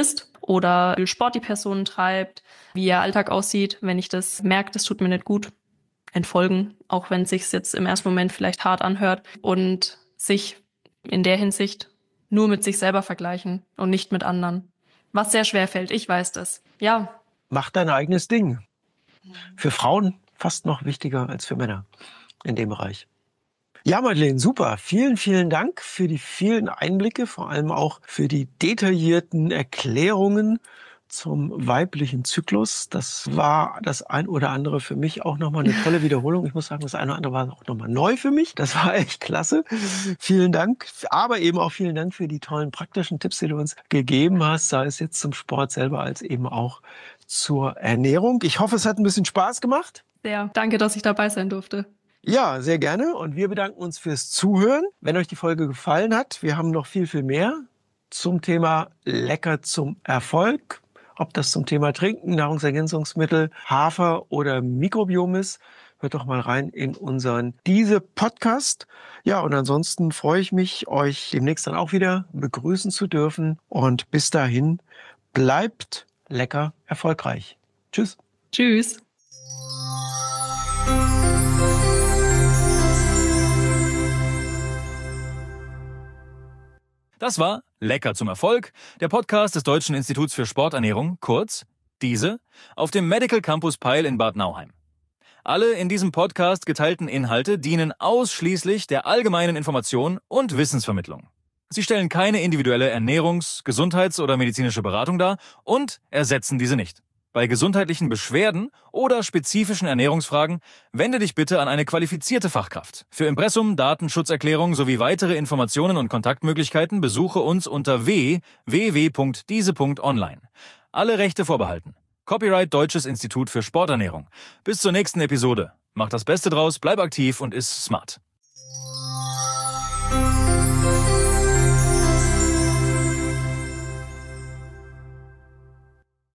oder wie viel Sport die Person treibt, wie ihr Alltag aussieht. Wenn ich das merke, das tut mir nicht gut, entfolgen, auch wenn es sich jetzt im ersten Moment vielleicht hart anhört, und sich in der Hinsicht nur mit sich selber vergleichen und nicht mit anderen. Was sehr schwer fällt, ich weiß das. Ja. Mach dein eigenes Ding. Für Frauen fast noch wichtiger als für Männer in dem Bereich. Ja, Madeleine, super. Vielen, vielen Dank für die vielen Einblicke, vor allem auch für die detaillierten Erklärungen zum weiblichen Zyklus. Das war das ein oder andere für mich auch nochmal eine tolle Wiederholung. Ich muss sagen, das eine oder andere war auch nochmal neu für mich. Das war echt klasse. Vielen Dank. Aber eben auch vielen Dank für die tollen praktischen Tipps, die du uns gegeben hast, sei es jetzt zum Sport selber als eben auch zur Ernährung. Ich hoffe, es hat ein bisschen Spaß gemacht. Sehr. Danke, dass ich dabei sein durfte. Ja, sehr gerne. Und wir bedanken uns fürs Zuhören. Wenn euch die Folge gefallen hat, wir haben noch viel, viel mehr zum Thema Lecker zum Erfolg. Ob das zum Thema Trinken, Nahrungsergänzungsmittel, Hafer oder Mikrobiom ist, hört doch mal rein in unseren Podcast. Ja, und ansonsten freue ich mich, euch demnächst dann auch wieder begrüßen zu dürfen. Und bis dahin, bleibt lecker erfolgreich. Tschüss. Tschüss. Das war Lecker zum Erfolg, der Podcast des Deutschen Instituts für Sporternährung, kurz DISE, auf dem Medical Campus Peil in Bad Nauheim. Alle in diesem Podcast geteilten Inhalte dienen ausschließlich der allgemeinen Information und Wissensvermittlung. Sie stellen keine individuelle Ernährungs-, Gesundheits- oder medizinische Beratung dar und ersetzen diese nicht. Bei gesundheitlichen Beschwerden oder spezifischen Ernährungsfragen wende dich bitte an eine qualifizierte Fachkraft. Für Impressum, Datenschutzerklärung sowie weitere Informationen und Kontaktmöglichkeiten besuche uns unter www.diese.online. Alle Rechte vorbehalten. Copyright Deutsches Institut für Sporternährung. Bis zur nächsten Episode. Mach das Beste draus, bleib aktiv und iss smart.